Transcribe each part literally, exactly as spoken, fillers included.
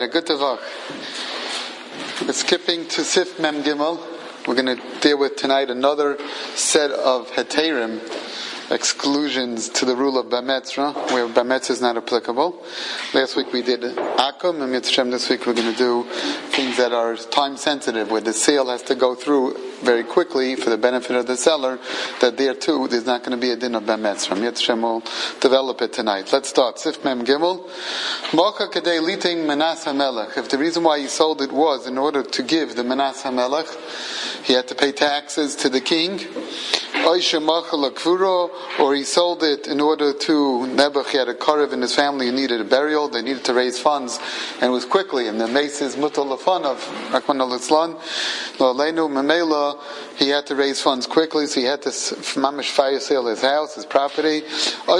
Good Tavach. We're skipping to Sif Mem Gimel. We're going to deal with tonight another set of heterim, exclusions to the rule of Bametzra, where Bametzra is not applicable. Last week we did Akum, and Mitzvah this week we're going to do things that are time sensitive, where the sale has to go through very quickly for the benefit of the seller, that there too there's not going to be a din of Bametzra. Mitzvah will develop it tonight. Let's start. Sif Mem Gimel. Mocha Kadei Liting Manas HaMelech. If the reason why he sold it was in order to give the Manas HaMelech, he had to pay taxes to the king, or he sold it in order to Nebuch, he had a karev in his family who needed a burial, they needed to raise funds, and it was quickly, and the mace is mutal lefan of Rakman al-Islan, Lo'aleinu Memela, he had to raise funds quickly, so he had to mamish fire sale his house, his property, or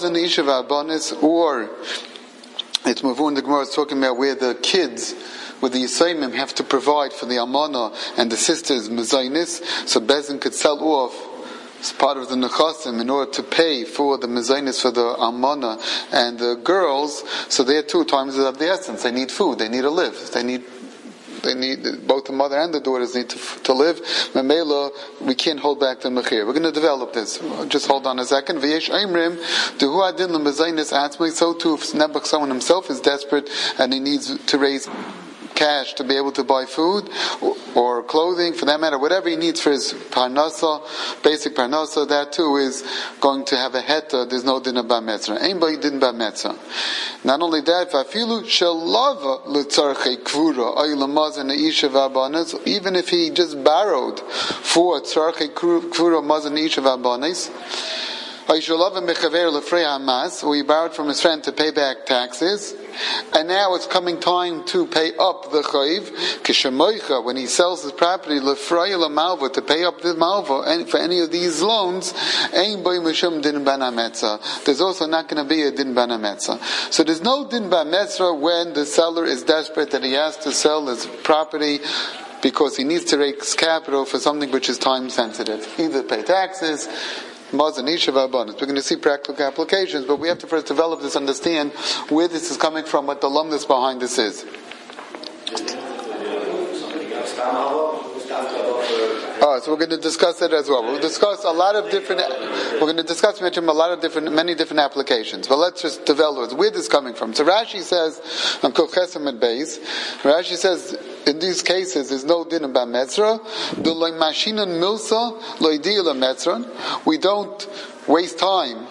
it's Mavun, the Gemara is talking about where the kids where the Yisayimim have to provide for the Almana and the sisters Mezainis, so Bezin could sell off as part of the Nechasim in order to pay for the Mezainis for the Almana and the girls, so there too times is of the essence. They need food, they need to live, they need They need, both the mother and the daughters need to, to live. Memela, we can't hold back the mechir. We're going to develop this. Just hold on a second. V'yesh aimrim, duhu adin l'mezainis atzmei, so too if Nebuch, someone himself is desperate and he needs to raise cash to be able to buy food or, or clothing, for that matter, whatever he needs for his parnasa, basic parnasa, that too is going to have a heta. There's no din ba metzra. Anybody din ba metzra. Not only that, vafilu shalava l'tzarchei kvura ay lamazan isha v'abanes, even if he just borrowed for tzarchei kvura mazan isha v'abanes, or he borrowed from his friend to pay back taxes, and now it's coming time to pay up the chayiv. Kishemoicha, when he sells his property, lefraya lamalva, to pay up the malva and for any of these loans, ein boy mishum din banametza. There's also not going to be a din banametza. So there's no din banametza when the seller is desperate that he has to sell his property because he needs to raise capital for something which is time sensitive, either pay taxes. We're going to see practical applications, but we have to first develop this, understand where this is coming from, what the lumnus behind this is. Oh, so we're going to discuss it as well. We'll discuss a lot of different. We're going to discuss a lot of different, many different applications. But let's just develop it. Where this is coming from. So Rashi says on Kochesem and Beis, Rashi says in these cases there's no din about metzra. The loimashinan milsa loidiyah metzran. We don't waste time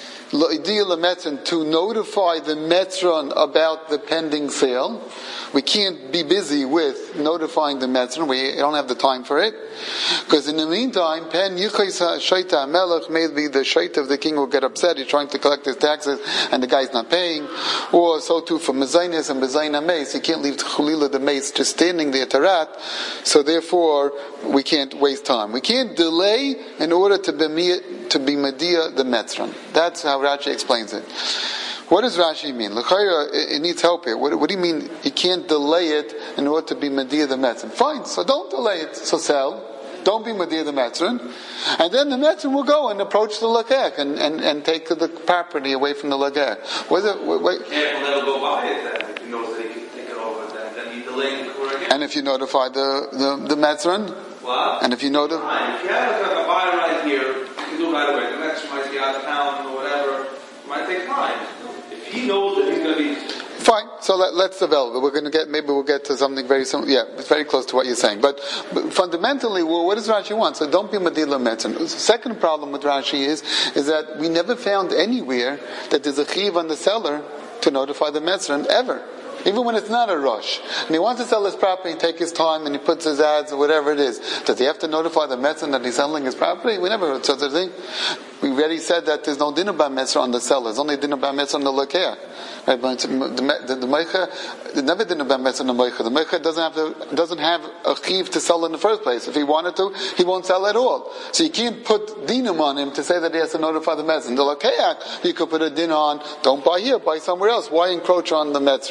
to notify the Metzron about the pending sale. We can't be busy with notifying the Metzron. We don't have the time for it. Because in the meantime, pen yichaysa shaita melech, maybe the shaita of the king will get upset. He's trying to collect his taxes and the guy's not paying. Or so too for mezainis and mezainas mace. He can't leave chulila the mace just standing there tarat. So therefore, we can't waste time. We can't delay in order to be to be media the Metzron. That's how Rashi explains it. What does Rashi mean? L'chayra, it needs help here. What, what do you mean you can't delay it in order to be media the Metzron? Fine, so don't delay it. So sell. Don't be media the Metzron. And then the Metzron will go and approach the Lakech and, and, and take the property away from the Lakech. Was it? Wait, wait. Yeah, well, they'll go buy it then. If he knows that he can take it over, then, then you delay the Kurah again. And if you notify the, the, the Metzron? What? And if you notify... If you have a, a buyer right here, you can do it right away. The Metzron might be out of town or whatever. It might take time. He knows that he's going to be... Fine, so let, let's develop it. We're going to get, maybe we'll get to something very similar. Yeah, it's very close to what you're saying. But, but fundamentally, well, what does Rashi want? So don't be Madila Metzon. The second problem with Rashi is, is that we never found anywhere that there's a chiv on the seller to notify the Metzon ever. Even when it's not a rush. And he wants to sell his property, take his time, and he puts his ads or whatever it is. Does he have to notify the Metzon that he's selling his property? We never heard such a thing. We already said that there's no dinner by Metzor on the seller. There's only dinner by Metzor on the Lakeh. Right? But the the, the Meicha, there's never dinner by Metzor on the Meicha. The Meicha doesn't have to, doesn't have a chiv to sell in the first place. If he wanted to, he won't sell at all. So you can't put dinam on him to say that he has to notify the Metzor. The Lakeh, you could put a din on, don't buy here, buy somewhere else. Why encroach on the Metzor?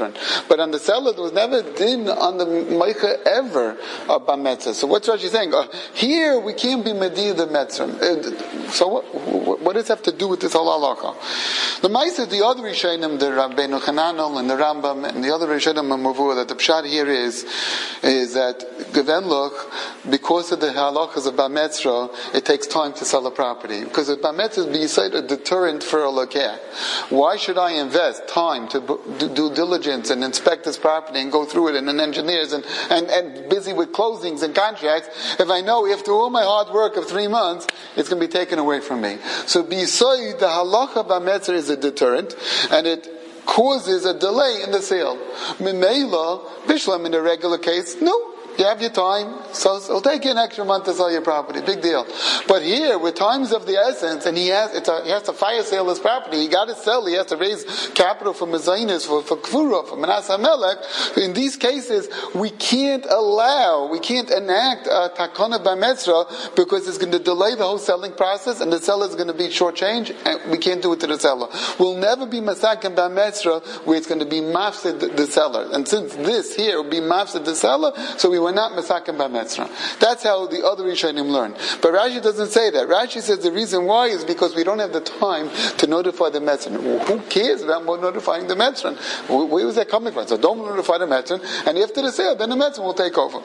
But on the seller, there was never din on the Meicha ever of Bametzah. So what's Rashi saying? Uh, here, we can't be Mediyah the Metzrim. Uh, so what, what does it have to do with this whole halacha? The Ma'aseh, the other Rishonim, the Rabbeinu Hananel and the Rambam, and the other Rishonim and Mavur, that the Pshat here is, is that Gevenloch, because of the halachas of Bametzra, it takes time to sell a property. Because the Bametzra is a deterrent for a lokeh. Why should I invest time to do due diligence and inspect this property and go through it and, and engineers and, and, and busy with closings and contracts if I know after all my hard work of three months it's going to be taken away from me? So B'Yisai, the halacha Bametzra is a deterrent, and it causes a delay in the sale. Mimela, Bishlam, in a regular case, no. You have your time, so it'll take you an extra month to sell your property. Big deal. But here, with time's of the essence, and he has it's a, he has to fire sale his property. He got to sell. He has to raise capital for Mezainis, for for Kfura, for Manasseh Melech. In these cases, we can't allow, we can't enact a takana b'metzra because it's going to delay the whole selling process, and the seller is going to be shortchanged, and we can't do it to the seller. We'll never be masakin b'metzra where it's going to be mafsid the, the seller. And since this here will be mafsid the seller, so we we're not masakim b'metzra. That's how the other Rishonim learn. But Rashi doesn't say that. Rashi says the reason why is because we don't have the time to notify the metzran. Well, who cares about notifying the metzran? Where was that coming from? So don't notify the metzran, and after the sale, then the metzran will take over.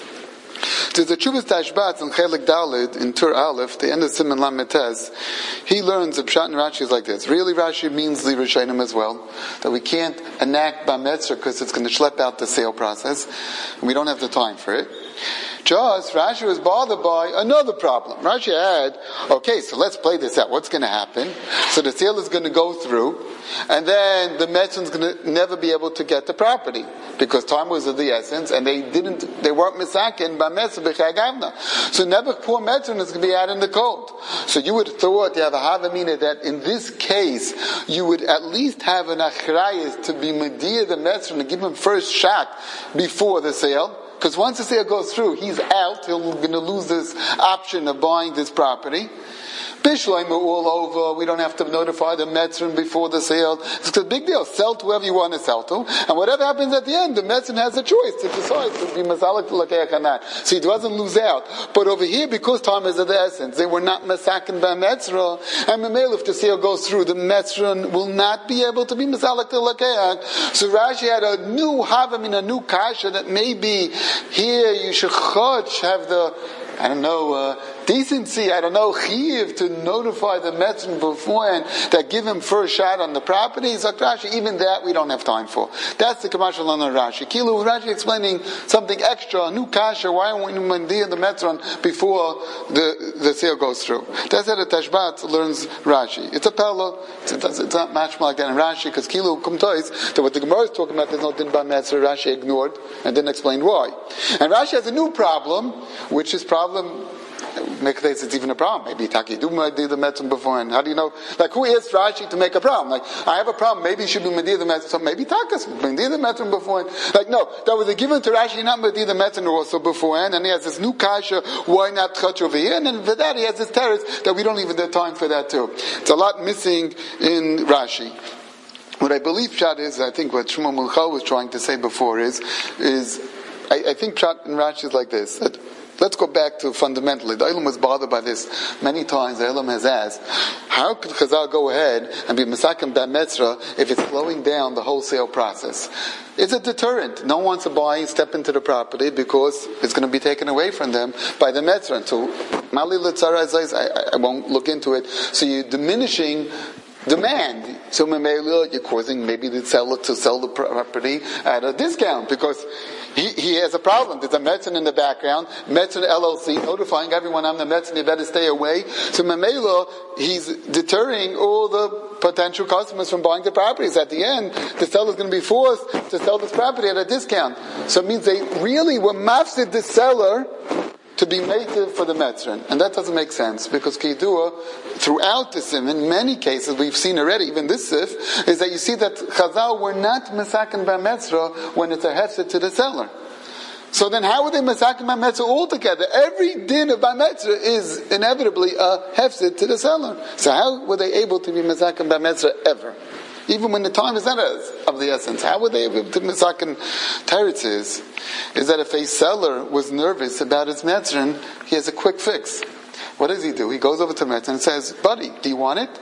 There's a Chuvas Tashbat in Chelik Dalid in Tur Aleph, the end of Siman Lametes. He learns that Pshat and Rashi is like this. Really, Rashi means the Rishonim as well, that we can't enact Bametzra because it's going to schlep out the sale process, and we don't have the time for it. Just, Rashi was bothered by another problem. Rashi had, okay, so let's play this out. What's going to happen? So the sale is going to go through, and then the Metzran's going to never be able to get the property because time was of the essence, and they didn't, they weren't misakin by Metzra b'chagavna. So never poor Metzran is going to be out in the cold. So you would have thought you have a havamina that in this case you would at least have an achrayis to be mediyah the Metzran and give him first shot before the sale. Because once the sale goes through, he's out. He's going to lose this option of buying this property. Bishleim are all over. We don't have to notify the Metzran before the sale. It's a big deal. Sell to whoever you want to sell to. And whatever happens at the end, the Metzran has a choice to decide to be Masalik to Lakeach or not. So he doesn't lose out. But over here, because time is of the essence, they were not Masakin by Metzra. And Memel, if the sale goes through, the Metzran will not be able to be Masalik to Lakeach. So Rashi had a new Havim in a new Kasha that maybe here you should have the, I don't know, uh, decency, I don't know, chiv to notify the Metzran beforehand that give him first shot on the property. So Rashi, even that we don't have time for. That's the commercial on Rashi. Kilu, Rashi explaining something extra, a new kasha, why don't we mandir the Metzran before the, the sale goes through? That's how the Tashbat learns Rashi. It's a pella, it's, it's not much like that in Rashi, because Kilu Kumtois, that what the Gemara is talking about, there's no din ba Metzra, Rashi ignored and didn't explain why. And Rashi has a new problem, which is problem make this it's even a problem. Maybe Taki do Medir the Metzran beforehand. How do you know? Like, who asked Rashi to make a problem? Like, I have a problem. Maybe you should be Medir the Metzran. So maybe Takas Medir the Metzran beforehand. Like, no, that was a given to Rashi, not Medir the Metzran also beforehand. And he has this new kasha. Why not touch over here? And then for that he has this terrace that we don't even have time for that too. It's a lot missing in Rashi. What I believe Pshat is, I think what Shmuel Mulchal was trying to say before is, is I, I think Pshat in Rashi is like this. That, let's go back to fundamentally. The Eilam was bothered by this many times. The Eilam has asked, how could Chazal go ahead and be Masakim B'Metzra if it's slowing down the wholesale process? It's a deterrent. No one wants to buy and step into the property because it's going to be taken away from them by the Metzra. So, Mali L'Tzara says, I won't look into it. So you're diminishing demand. So you're causing maybe the seller to sell the property at a discount because he, he has a problem. There's a Metzran in the background, Metzran L L C, notifying everyone I'm the Metzran, you better stay away. So Memela, he's deterring all the potential customers from buying the properties. At the end, the seller's going to be forced to sell this property at a discount. So it means they really were mafsid the seller to be native for the Metzran. And that doesn't make sense, because Kidua, throughout the Sim, in many cases, we've seen already, even this Sif, is that you see that Chazal were not Mesakin by Metzra when it's a hefset to the seller. So then how are they Mesakin by Metzra altogether? Every din of by Metzra is inevitably a hefset to the seller. So how were they able to be Mesakin by Metzra ever? even when the time is not of the essence. How would they be able to misaken teretz is, is that if a seller was nervous about his metzrin, he has a quick fix. What does he do? He goes over to metzrin and says, buddy, do you want it?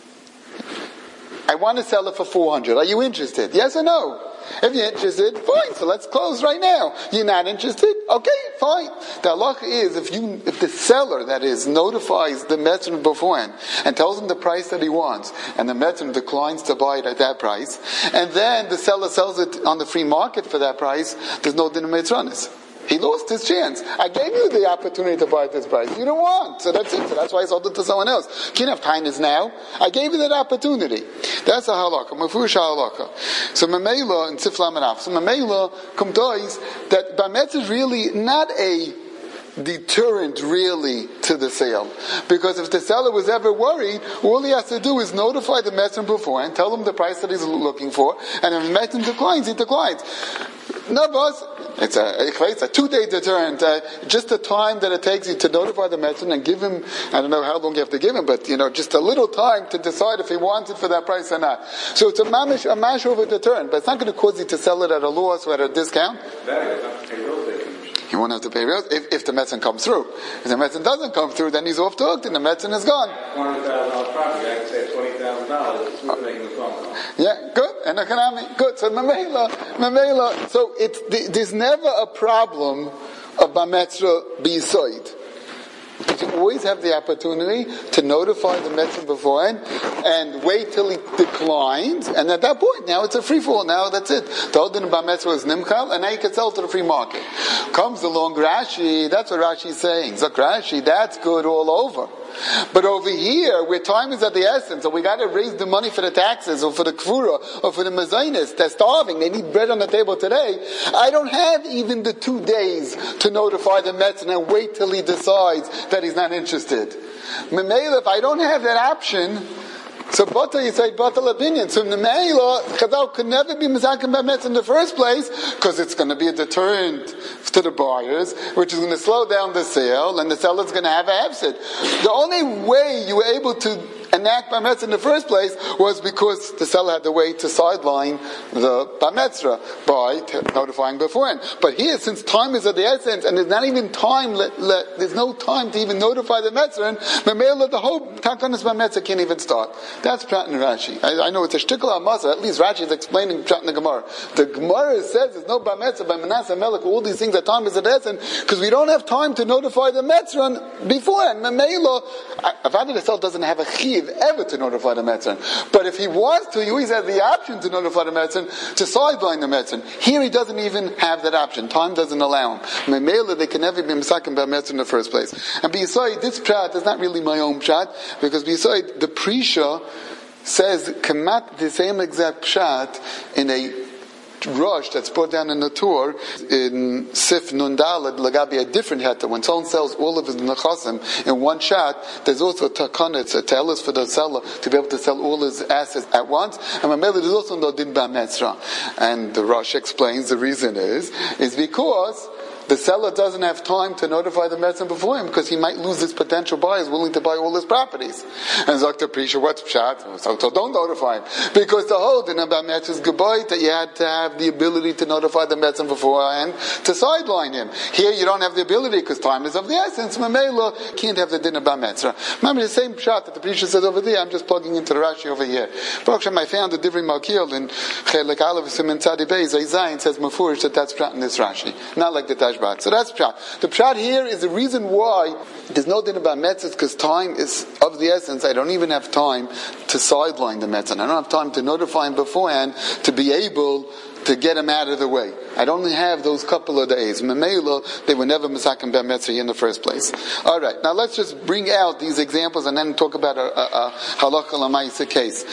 I want to sell it for four hundred. Are you interested? Yes or no? If you're interested, fine. So let's close right now. You're not interested? Okay, fine. The halacha is if you, if the seller, that is, notifies the metzrin beforehand and tells him the price that he wants, and the metzrin declines to buy it at that price, and then the seller sells it on the free market for that price, there's no din of mitzranis. He lost his chance. I gave you the opportunity to buy at this price. You don't want. So that's it. So that's why I sold it to someone else. You can't have kindness now. I gave you that opportunity. That's a halakha. Mafush halakha. So Mamela and Siflam and Af. So Mamela kumtois that Bametz is really not a deterrent really to the sale. Because if the seller was ever worried, all he has to do is notify the metzrin beforehand, tell him the price that he's looking for, and if the metzrin declines, he declines. No, boss. It's a, it's a two-day deterrent. Uh, just the time that it takes you to notify the metzrin and give him, I don't know how long you have to give him, but, you know, just a little time to decide if he wants it for that price or not. So it's a mamish, a mash over deterrent, but it's not going to cause you to sell it at a loss or at a discount. You won't have to pay real if, if the metzrin comes through. If the metzrin doesn't come through, then he's off the hook, and the metzrin is gone. twenty thousand dollars property, I can say twenty thousand dollars. It's worth making the phone call. Yeah, good. And economic, good. So Mamela, Mamela. So it's there's never a problem of Bametzra B'Yisoid. Because you always have the opportunity to notify the metzrin beforehand and wait till he declines, and at that point, now it's a free fall. Now that's it. The Odin Bametzra is Nimchal, and now you can sell to the free market. Comes along Rashi, that's what Rashi is saying. Zok Rashi, that's good all over. But over here, where time is at the essence, or we got to raise the money for the taxes, or for the kfura, or for the mezainis, they're starving, they need bread on the table today, I don't have even the two days to notify the metzrin and wait till he decides that he's not interested. Memela, if I don't have that option, so bata you say bata opinion. So Memela, Chazal could never be mizaken by metzrin in the first place, because it's going to be a deterrent to the buyers, which is going to slow down the sale, and the seller's going to have a hefsid. The only way you were able to enact Bametzra in the first place was because the seller had to wait to sideline the Bametzra by t- notifying beforehand. But here, since time is of the essence, and there's not even time, let, let, there's no time to even notify the Metzra, and Mamela, the whole Takanas Bametzra can't even start. That's Prat and Rashi. I, I know it's a shtickle amasa, at least Rashi is explaining Prat in the Gemara. The Gemara says there's no Bametzra by Manasseh Melech, all these things that time is of the essence, because we don't have time to notify the Metzra beforehand. Mamela, Avad the seller doesn't have a chiv ever to notify the metzrin. But if he wants to, he always has the option to notify the metzrin, to sideline the metzrin. Here he doesn't even have that option. Time doesn't allow him. Memela, they can never be misaken by metzrin in the first place. And b'yisai, this pshat is not really my own pshat, because b'yisai, the Prisha says, kamat the same exact pshat in a rush that's brought down in the tour in Sif Nundalad Lagabi, a different heta. When someone sells all of his nechasim in one shot, there's also a takana, it's a telus for the seller to be able to sell all his assets at once. And Mamela, there's also no din b'metzra. And the Rush explains the reason is is because the seller doesn't have time to notify the metzrin before him, because he might lose his potential buyers willing to buy all his properties. And Zakta Prisha, what's pshat? So, so don't notify him. Because the whole thing about metzrin is goodbye, that you had to have the ability to notify the metzrin beforehand to sideline him. Here you don't have the ability because time is of the essence. Mamela can't have the din about metzra. Remember the same pshat that the Prisha says over there, I'm just plugging into the Rashi over here. Baruch Hashem, I found the Divrei Malkiel in Chelek Aleph Siman Tzadi Beis, Zayin says Mefurish that that's pshat in this Rashi. Not like the Taj. So that's pshat. The pshat here is the reason why there's no din about metzes, because time is of the essence. I don't even have time to sideline the metzes. I don't have time to notify him beforehand to be able to get him out of the way. I'd only have those couple of days. Memela, they were never misakim ben metzri in the first place. All right, now let's just bring out these examples and then talk about a, a, a halakha l'maisa case.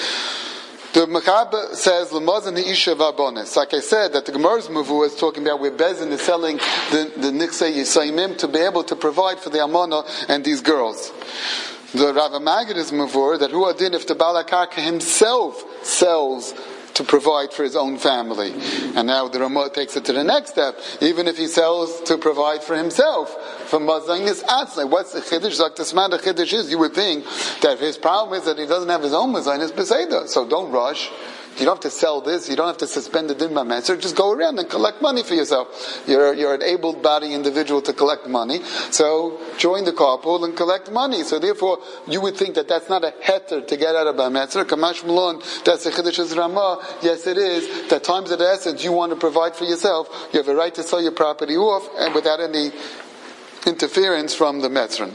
The Mechaber says, "L'mazan ha'isha v'abonis." Like I said, that the Gemara's Mavu is talking about where Bezin is selling the the Niksei Yisayimim to be able to provide for the Amona and these girls. The Rav Magid is Mavur that who adin if the Balakaka himself sells to provide for his own family. And now the Ramah takes it to the next step. Even if he sells to provide for himself, for Mazainis Atzle. What's the Chiddush? Like the Smad Chiddush is, you would think that his problem is that he doesn't have his own Mazainis Beseda. So don't rush. you don't have to sell this, you don't have to suspend the din b'metzger, just go around and collect money for yourself. You're, you're an able-bodied individual to collect money, so join the carpool and collect money. So therefore, you would think that that's not a heter to get out of b'metzger. Kamash Malon, that's a Chiddush Ramah. Yes, it is. That times of the essence you want to provide for yourself, you have a right to sell your property off, and without any interference from the metzron.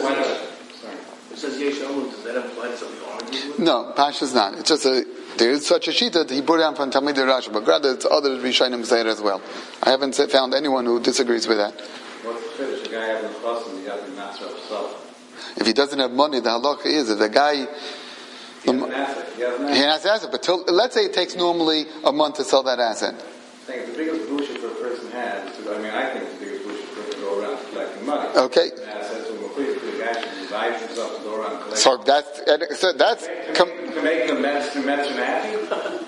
It says Yesh Omun, does that imply something to argue with? No, Pasha's not. It's just a, there is such a shita that he brought down from Talmid Rashi, but rather it's other Rishonim say it as well. I haven't found anyone who disagrees with that. What's the finish? The guy having a chosim, he has to master himself. If he doesn't have money, the halacha is if the guy He has an asset. He has an he asset. has asset, but till, let's say it takes normally a month to sell that asset. I think the biggest bullshit for a person has, is to, I mean, I think the biggest bullshit for him to go around collecting money. Okay. An asset to complete the guy should advise himself to go around collecting. So that's so that's. To Com- make, to make the medicine, medicine happy?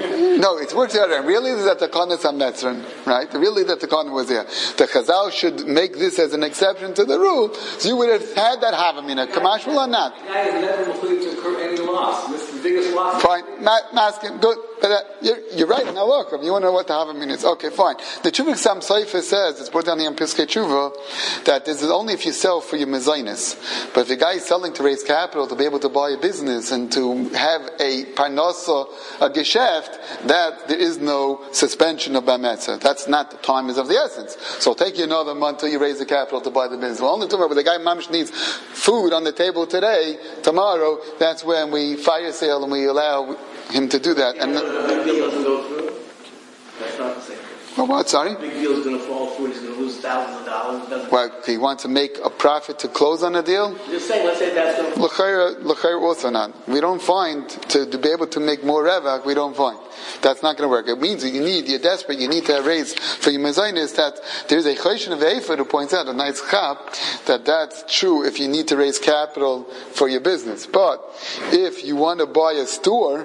No, it works out. Really, is that the Konas HaMetzron, right? Really, that the Konas was there. The Chazal should make this as an exception to the rule. So you would have had that Havamina. Kamash will or not? The guy is never included to incur any loss. This is the biggest loss. Fine. Ma- Masking, good. But uh, you're, you're right. Now look, you want to know what the Havamina is. Okay, fine. The Chuvik Sam Seifer says, it's brought down here in Piskei Tshuva, that this is only if you sell for your mezainis. But if a guy is selling to raise capital to be able to buy a business and to have a parnasa, a geschäft, that there is no suspension of b'metzger. That's not the time is of the essence. So it'll take you another month till you raise the capital to buy the business. Well, only tomorrow, but the guy mamish needs food on the table today, tomorrow, that's when we fire sale and we allow him to do that. And The big deal doesn't go through. That's not the same. well, what? Sorry. The big deal is going to fall through. He's going to lose thousands of dollars. It doesn't. Well, he wants to make a profit to close on a deal. I'm just saying. Let's say that's going to. L'chayr, l'chayr also not. We don't find to, to be able to make more revak. We don't find that's not going to work. It means that you need, you're desperate. You need to raise for your mezainis. That there's a choshen of Eifer who points out a nice chap that that's true if you need to raise capital for your business. But if you want to buy a store.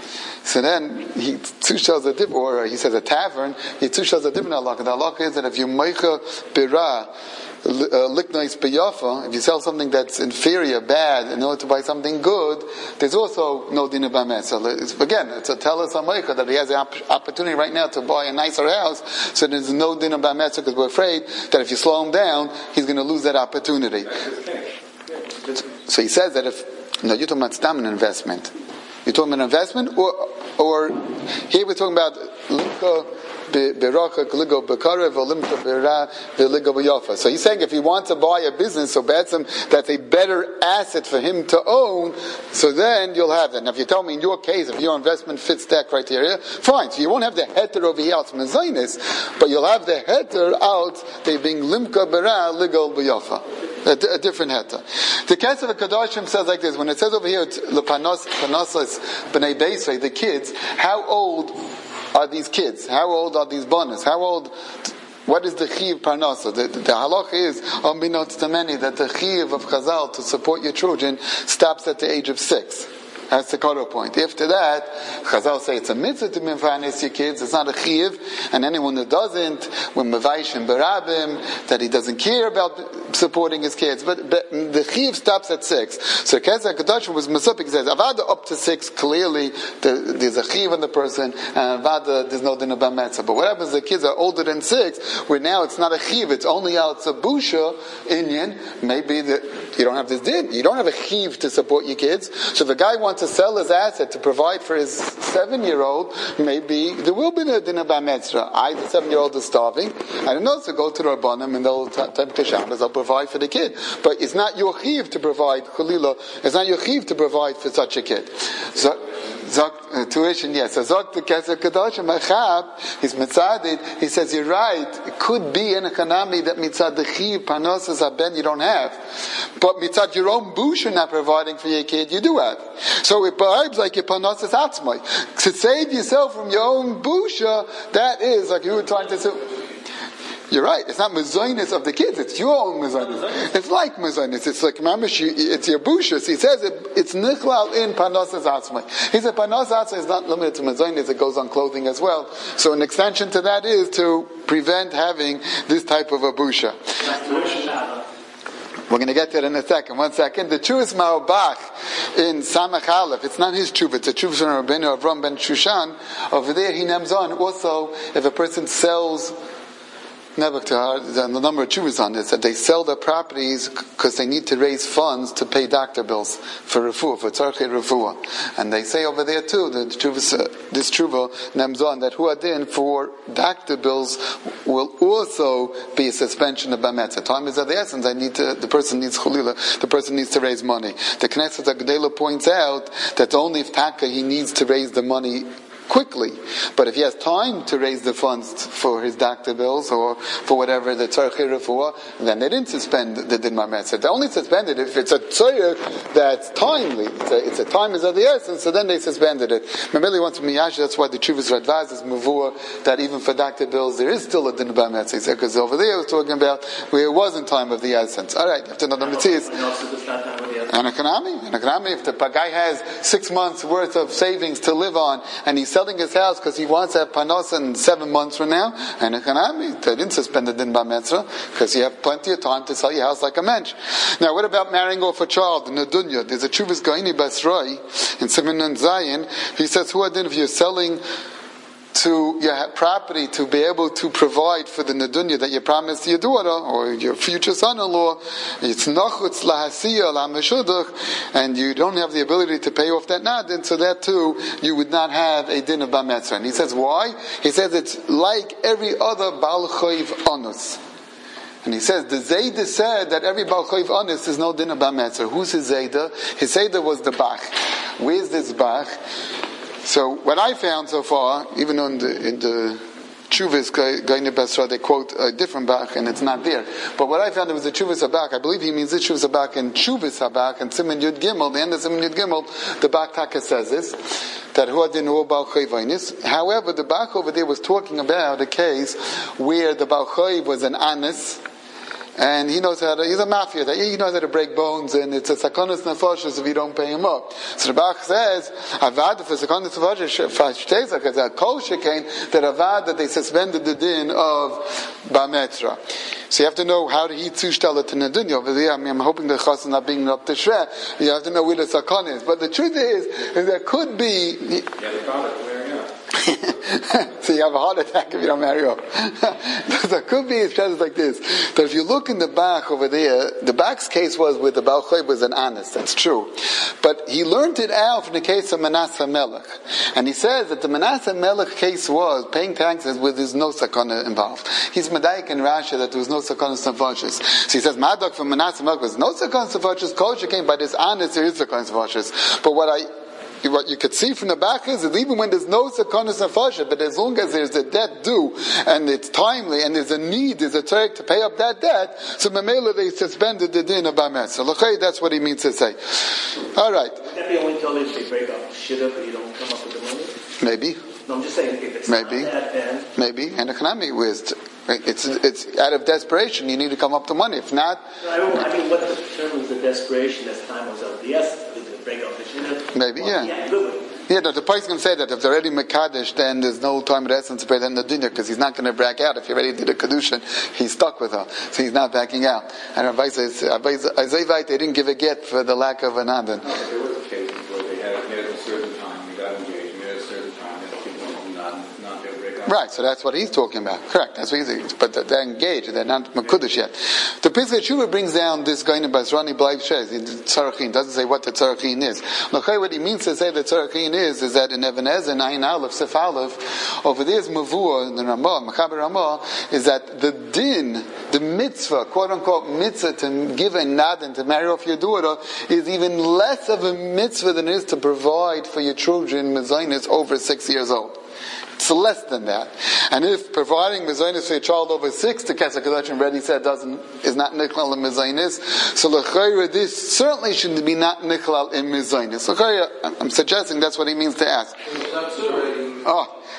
So then he two shows a different, or he says a tavern. He two shows a different halakha. The halakha is that if you meicha bira liknais beyafa, if you sell something that's inferior, bad, in order to buy something good, there's also no din b'metzger. Again, it's a telas hameicha that he has the opportunity right now to buy a nicer house. So there's no din b'metzger because we're afraid that if you slow him down, he's going to lose that opportunity. So he says that if no, you're talking about stam an investment. You're talking about investment, or, or here we're talking about limka beracha kaligo bekarev or limka bera veligo b'yafa. So he's saying if he wants to buy a business, so that's a better asset for him to own. So then you'll have that. Now, if you tell me in your case, if your investment fits that criteria, fine. So you won't have the heter over here out mezainis, but you'll have the heter out. They being limka bera ligo b'yafa. A, a different heter. The Kesef HaKadoshim says like this, when it says over here, L'panos b'nei Beisrei, the kids, how old are these kids? How old are these bonus? How old, what is the chiv parnasa? The, the, the halach is, unbeknownst to many, that the chiv of Chazal to support your children stops at the age of six. That's the cutoff point. After that, Chazal say it's a mitzvah to mevanis your kids. It's not a chiv, and anyone that doesn't, when mevaishim berabim, that he doesn't care about supporting his kids. But, but the chiv stops at six. So Kesef HaKadoshim was mesupik. He says avada up to six. Clearly, the, there's a chiv on the person, and avada there's no din of b'metzger. But what happens? The kids are older than six, where now it's not a chiv. It's only out a busha inyan. Maybe that you don't have this din. You don't have a chiv to support your kids. So if a guy wants to sell his asset to provide for his seven-year-old, maybe there will be a din of b'metzger. I, the seven-year-old, is starving. I don't know, so go to the Rabbanim and they'll take to Shabbos, they'll provide for the kid. But it's not your chiv to provide, Chalila, it's not your chiv to provide for such a kid. So, Zok, uh, tuition, yes. So Zok to Kesef HaKadoshim, Achab, he's mitzadid, he says, you're right, it could be in a chanami that mitzad the chiv, parnosas haben, you don't have. But mitzad your own bush you're not providing for your kid, you do have. So it behaves like your parnosas atzmai. To save yourself from your own busha, that is, like you were trying to say, you're right. It's not mezainis of the kids. It's your own mezainis. It's like mezainis. It's like mamish. It's your bushas. He says it, it's nichlal in panosas atzmai. He said panos atzmai is not limited to mezainis. It goes on clothing as well. So an extension to that is to prevent having this type of a busha. We're going to get there in a second. One second. The Chuvas Ma'obach in Samach Aleph, it's not his Chuvah, it's a Chuvah from Rabbeinu Avram ben Shushan. Over there, he names on also if a person sells. The number of chuvas on this, that they sell their properties because they need to raise funds to pay doctor bills for refuah, for tzarchei refuah. And they say over there too, that chuvas, uh, this tshuva names on that huadin for doctor bills will also be a suspension of bametza. Time is of the essence. I need to, the person needs chulila, the person needs to raise money. The Knesset Agdela points out that only if taka he needs to raise the money quickly, but if he has time to raise the funds for his doctor bills or for whatever the tzarchei refuah, then they didn't suspend the din mametzah. They only suspended it if it's a tzarech that's timely. It's a, it's a time is of the essence, so then they suspended it. Mameli wants to miyash. That's why the Chuvas Radvaz is mavua that even for doctor bills there is still a din mametzah. Because over there I was talking about where it wasn't time of the essence. All right, you have to know the mitzvahs. And economy, an economy. If the guy has six months worth of savings to live on and he's selling his house because he wants to have panos in seven months from now, and economy, they didn't suspend the din b'metzra because you have plenty of time to sell your house like a mensch. Now, what about marrying off a child in the dunya? There's a Chuvas Gaini Basroi in Siman and Zion. He says, "Who adin if you're selling to your property to be able to provide for the nedunya that you promised your daughter or your future son-in-law, it's nachutz lahasiya lameshudach, and you don't have the ability to pay off that nadin, so that too you would not have a din of bametzra." And he says why? He says it's like every other bal chayv anus. And he says, the Zayda said that every Baal Chayv Anis is no din of bametzra. Who's his Zayda? His Zayda was the Bach. Where's this Bach? So what I found so far, even in the, in the Chuvas Gaini Basra, they quote a different Bach, and it's not there. But what I found, it was the Chuvas HaBach. I believe he means the Chuvas HaBach and Chuvas HaBach and Siman Yud Gimel. The end of Siman Yud Gimel, the Bach Taka says this, that Huadin Hu Baal Chayv Anis. However, the Bach over there was talking about a case where the Baal Chayv was an Anis, and he knows how to, he's a mafia, he knows how to break bones, and it's a sakonis nefashos if you don't pay him up. So the Bach says, avad for sakonis nefashos, fashtezak, it's a kol shekain, that avad, that they suspended the din of bametzra. So you have to know how to eat zushtala to nadunya. Over there, I mean, I'm hoping the chas is not being up to shre. You have to know where the sakon is. But the truth is, is there could be... Yeah, the product, there, yeah. So you have a heart attack if you don't marry up. There could be expressions like this. That if you look in the Bach over there, the Bach's case was with the Baal Chayv was an honest, that's true. But he learned it out from the case of Manasseh Melech. And he says that the Manasseh Melech case was paying taxes with his no sakana involved. He's Medayik in Rashi that there was no sakana nefashos. So he says, Madak from Manasseh Melech was no sakana nefashos, kosher came by this honest, there is sakana nefashos. But what I What you could see from the back is that even when there's no sakonis nefashah, but as long as there's a debt due and it's timely and there's a need, there's a tzarek to pay up that debt, so memela they suspended the din of bametzah. L'chei, that's what he means to say. All right. Would that be only until they break up shidduch and you don't come up with the money? Maybe. No, I'm just saying if it's Maybe. not that then. Maybe. And economic with it's it's out of desperation. You need to come up to money. If not, No, I, don't, I mean, what determines the desperation as time was of the essence? Break up the shidduch? Maybe, well, yeah. Yeah, good. Yeah, the, the price can say that if they're already Mekadesh, then there's no time of essence to pay them the dinner, because he's not going to back out. If he already did a Kedushin, he's stuck with her. So he's not backing out. And Rabbi says, Azayvite, they didn't give a get for the lack of an Adon. No, but there was occasions where they had it at a certain time, they got engaged, and at a certain time, and people not, not their break up. Right, so that's what he's talking about. Correct, that's what he's but they're engaged, they're not Mekudesh yet. The Pesach Shuvah brings down this guy in Basrani Blaib Shez, in Tzarachin, doesn't say what the Tzarachin is. L'chai, what he means to say that Tzarachin is, is that in Even Ezer, Ayin Aleph, Sef Aleph, over there's Mavua, in the Ramah, Mechaber Ramah, is that the din, the mitzvah, quote unquote mitzvah, to give a nad and to marry off your daughter, is even less of a mitzvah than it is to provide for your children mezainis over six years old. It's less than that. And if providing mezainis for a child over six, the Kesef Kedoshim already said doesn't is not nichlal in mezainis, so l'chayra this certainly shouldn't be not nichlal in mezainis. L'chayra, I'm suggesting that's what he means to ask. Oh,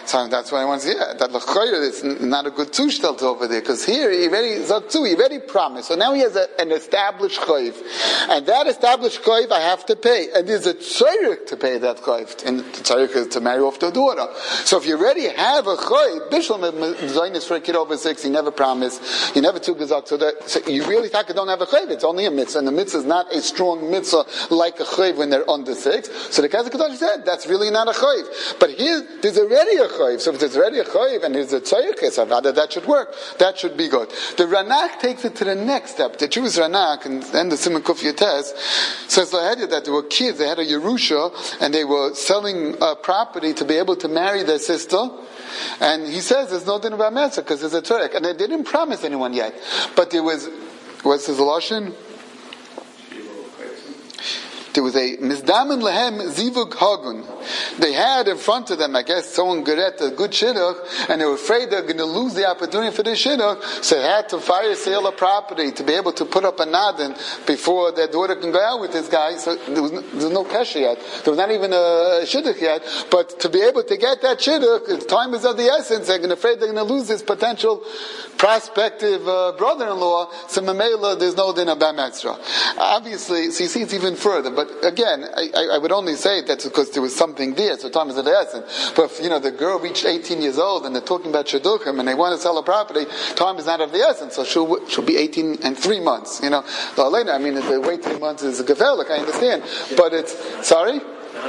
So that's why I want to say, yeah, that l'chayr is not a good zushtel over there, because here he already zaktu, he already promised. So now he has a, an established chayv, and that established chayv I have to pay, and there's a tzarich to pay that chayv, and the tzarich is to marry off the daughter. So if you already have a chayv, bishul mezainis for a kid over six, he never promised, he never took his zak, so that so you really don't have a chayv. It's only a mitzvah, and the mitzvah is not a strong mitzvah like a chayv when they're under six. So the Kesef Kedosh said that's really not a chayv. But here there's already a chayv. So if there's already a chayv and there's a tzayikis, rather that should work. That should be good. The Ranak takes it to the next step. The Jewish Ranak, and then the Simon Kuf Yates, says that there were kids, they had a Yerusha, and they were selling uh, property to be able to marry their sister. And he says there's no din about Metzah because there's a tzayik. And they didn't promise anyone yet. But there was, what's his Lashon? There was a Mizdamen Lehem Zivug Hagun. They had in front of them, I guess, someone Geret, a good shidduch, and they were afraid they're going to lose the opportunity for the shidduch, so they had to fire sale a property to be able to put up a nadin before their daughter can go out with this guy. So there was no, there was no kesher yet. There was not even a shidduch yet. But to be able to get that shidduch, time is of the essence. They're going to afraid they're going to lose this potential prospective uh, brother-in-law. So Mamela, there's no din about Metzra. Obviously, so you see it's even further. But again, I, I would only say that's because there was something there, so time is of the essence. But if, you know, the girl reached eighteen years old and they're talking about shidduchim and they want to sell a property, time is not of the essence, so she'll, she'll be eighteen and three months, you know. I mean, if they wait three months is a gefelik, I understand. But it's, sorry?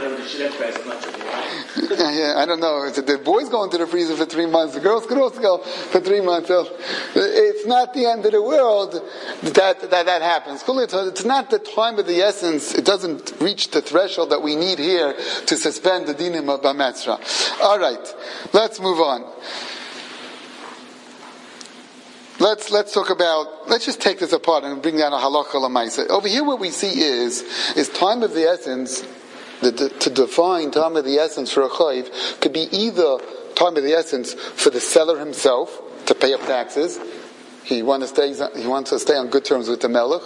Yeah, I don't know. The boys go into the freezer for three months. The girls could also go for three months. So it's not the end of the world that that, that happens. It's not the time of the essence. It doesn't reach the threshold that we need here to suspend the dinim of Bametzra. All right, let's move on. Let's let's talk about. Let's just take this apart and bring down a halacha l'maisa. Over here, what we see is is time of the essence. The, the, to define time of the essence for a chayv could be either time of the essence for the seller himself to pay up taxes. He wants to stay. He wants to stay on good terms with the melech.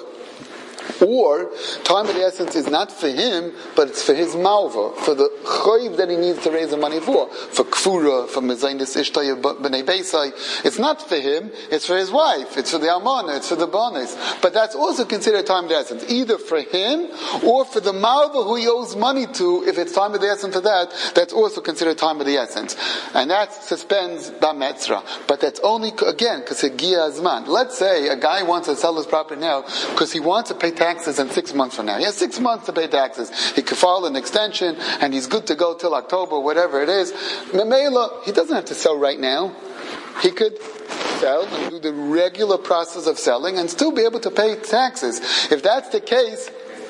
Or time of the essence is not for him, but it's for his malva, for the chayv that he needs to raise the money for, for kfura, for mezainis ishtay b'nei beisai. It's not for him; it's for his wife. It's for the almana. It's for the banis. But that's also considered time of the essence, either for him or for the malva who he owes money to. If it's time of the essence for that, that's also considered time of the essence, and that suspends bametzra. But that's only again because it gia azman. Let's say a guy wants to sell his property now because he wants to pay taxes in six months from now. He has six months to pay taxes. He could file an extension and he's good to go till October, whatever it is. Memela, he doesn't have to sell right now. He could sell and do the regular process of selling and still be able to pay taxes. If that's the case,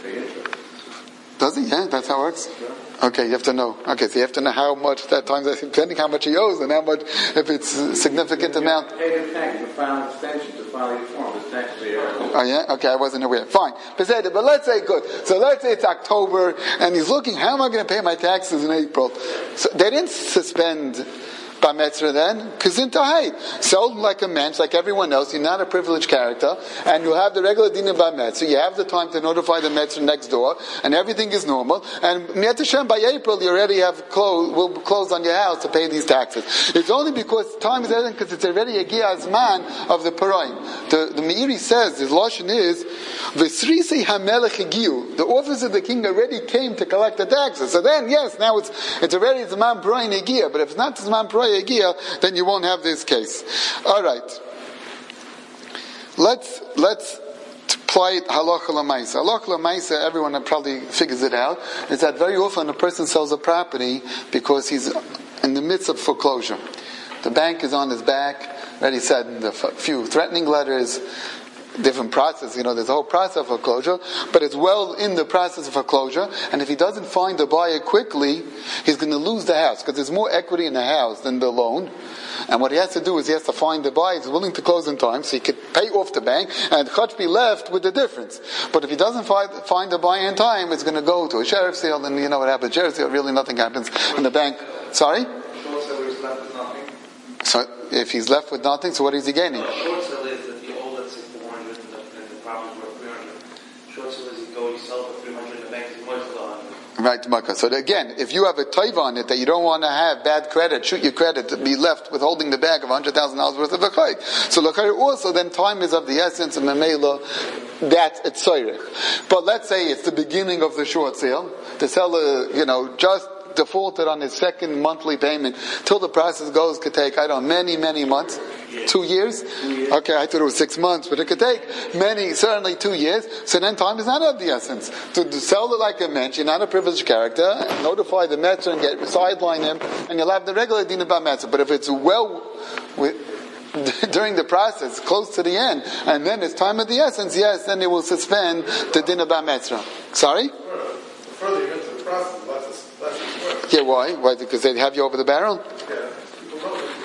does he? Yeah, that's how it works. Okay, you have to know. Okay, so you have to know how much that time, depending how much he owes and how much, if it's a significant amount. Pay the tax to file an extension to file your form. The tax payer. Oh yeah? Okay, I wasn't aware. Fine. But let's say, good. So let's say it's October and he's looking, how am I going to pay my taxes in April? So they didn't suspend Bametzra then, Kazintahai. Sold like a mensch, like everyone else. You're not a privileged character, and you have the regular din of Bametzra. You have the time to notify the Metzra next door, and everything is normal. And Miat Hashem, by April, you already have close, will close on your house to pay these taxes. It's only because time is ending, because it's already a Giazman of the Paraim. The, the Meiri says, his Lashon is, V'srisei hamelech hagiu. The office of the king already came to collect the taxes. So then, yes, now it's it's already Zman Paraim Hagia, but if it's not Zman Paraim Hagia, then you won't have this case. All right. Let's let's apply it halacha l'maisa. Halacha l'maisa, everyone probably figures it out. Is that very often a person sells a property because he's in the midst of foreclosure. The bank is on his back. Already said in the few threatening letters. Different process, you know, there's a whole process of foreclosure, but it's well in the process of foreclosure, and if he doesn't find a buyer quickly, he's going to lose the house, because there's more equity in the house than the loan, and what he has to do is he has to find the buyer, he's willing to close in time, so he could pay off the bank, and Chach be left with the difference. But if he doesn't find, find a buyer in time, it's going to go to a sheriff's sale, and you know what happens, sheriff's sale, really nothing happens in the bank. Sorry? Short seller is left with nothing. So, if he's left with nothing, so what is he gaining? Short seller is that the old, let's say, four hundred, and the property worth three hundred. Short seller is you go, you sell for three hundred, and the bank is worth one hundred. Right, Makkah. So again, if you have a taiva on it that you don't want to have bad credit, shoot your credit to be left with holding the bag of one hundred thousand dollars worth of a chayk. So l'chayr also, then time is of the essence, and memela, that's it's soyrech. But let's say it's the beginning of the short sale. The seller, you know, just defaulted on his second monthly payment till the process goes could take, I don't know, many, many months. Two years? Okay, I thought it was six months, but it could take many, certainly two years. So then time is not of the essence. To, to sell it like I mentioned, you're not a privileged character, notify the Metzger and get sideline him, and you'll have the regular din about Metzger. But if it's well with, during the process, close to the end, and then it's time of the essence, yes, then it will suspend the din about Metzger. Sorry? Further you get into the process, less it's, less it's work. Yeah, why? Why? Because they have you over the barrel? Yeah. People know that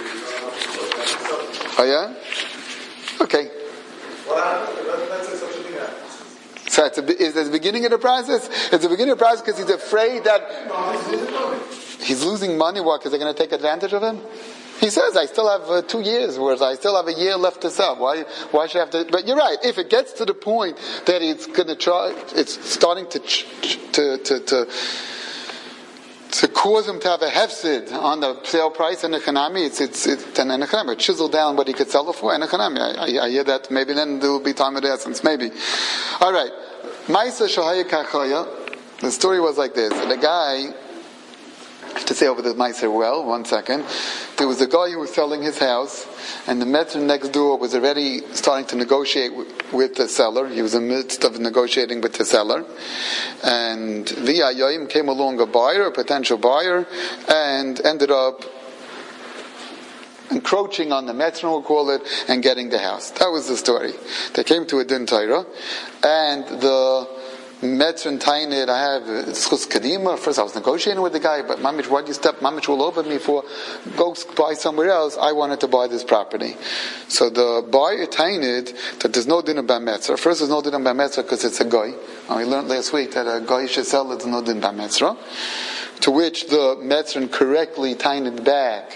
you Oh yeah? Okay. Well, let's say such a thing happens. So it's a, is it the beginning of the process? It's the beginning of the process because he's afraid that No, he's losing money. he's losing money. What? Because they're going to take advantage of him? He says, I still have uh, two years, whereas I still have a year left to sell. Why, why should I have to? But you're right. If it gets to the point that it's going to try, it's starting to, to, to, to, to cause him to have a hefsid on the sale price in the Hanami, it's, it's, it's, an Hanami, chisel down what he could sell it for in the Hanami. I, I, I hear that. Maybe then there will be time of the essence. Maybe. Alright. Maisa Shahaya Kachaya. The story was like this. The guy, I have to say over the Meiser well, one second. There was a guy who was selling his house, and the Metzger next door was already starting to negotiate w- with the seller. He was in the midst of negotiating with the seller. And via Yoim came along a buyer, a potential buyer, and ended up encroaching on the Metzger, we'll call it, and getting the house. That was the story. They came to a din Torah, and the Metzger Tainid, I have Schus Kadima. First I was negotiating with the guy, but Mamich, why do you step Mamich all over me for? Go buy somewhere else. I wanted to buy this property. So the buyer Tainid, that there's no din about Metzger. First there's no din about Metzger because it's a guy. And we learned last week that a guy should sell it, there's no din about Metzger. To which the Metzger correctly Tainid back.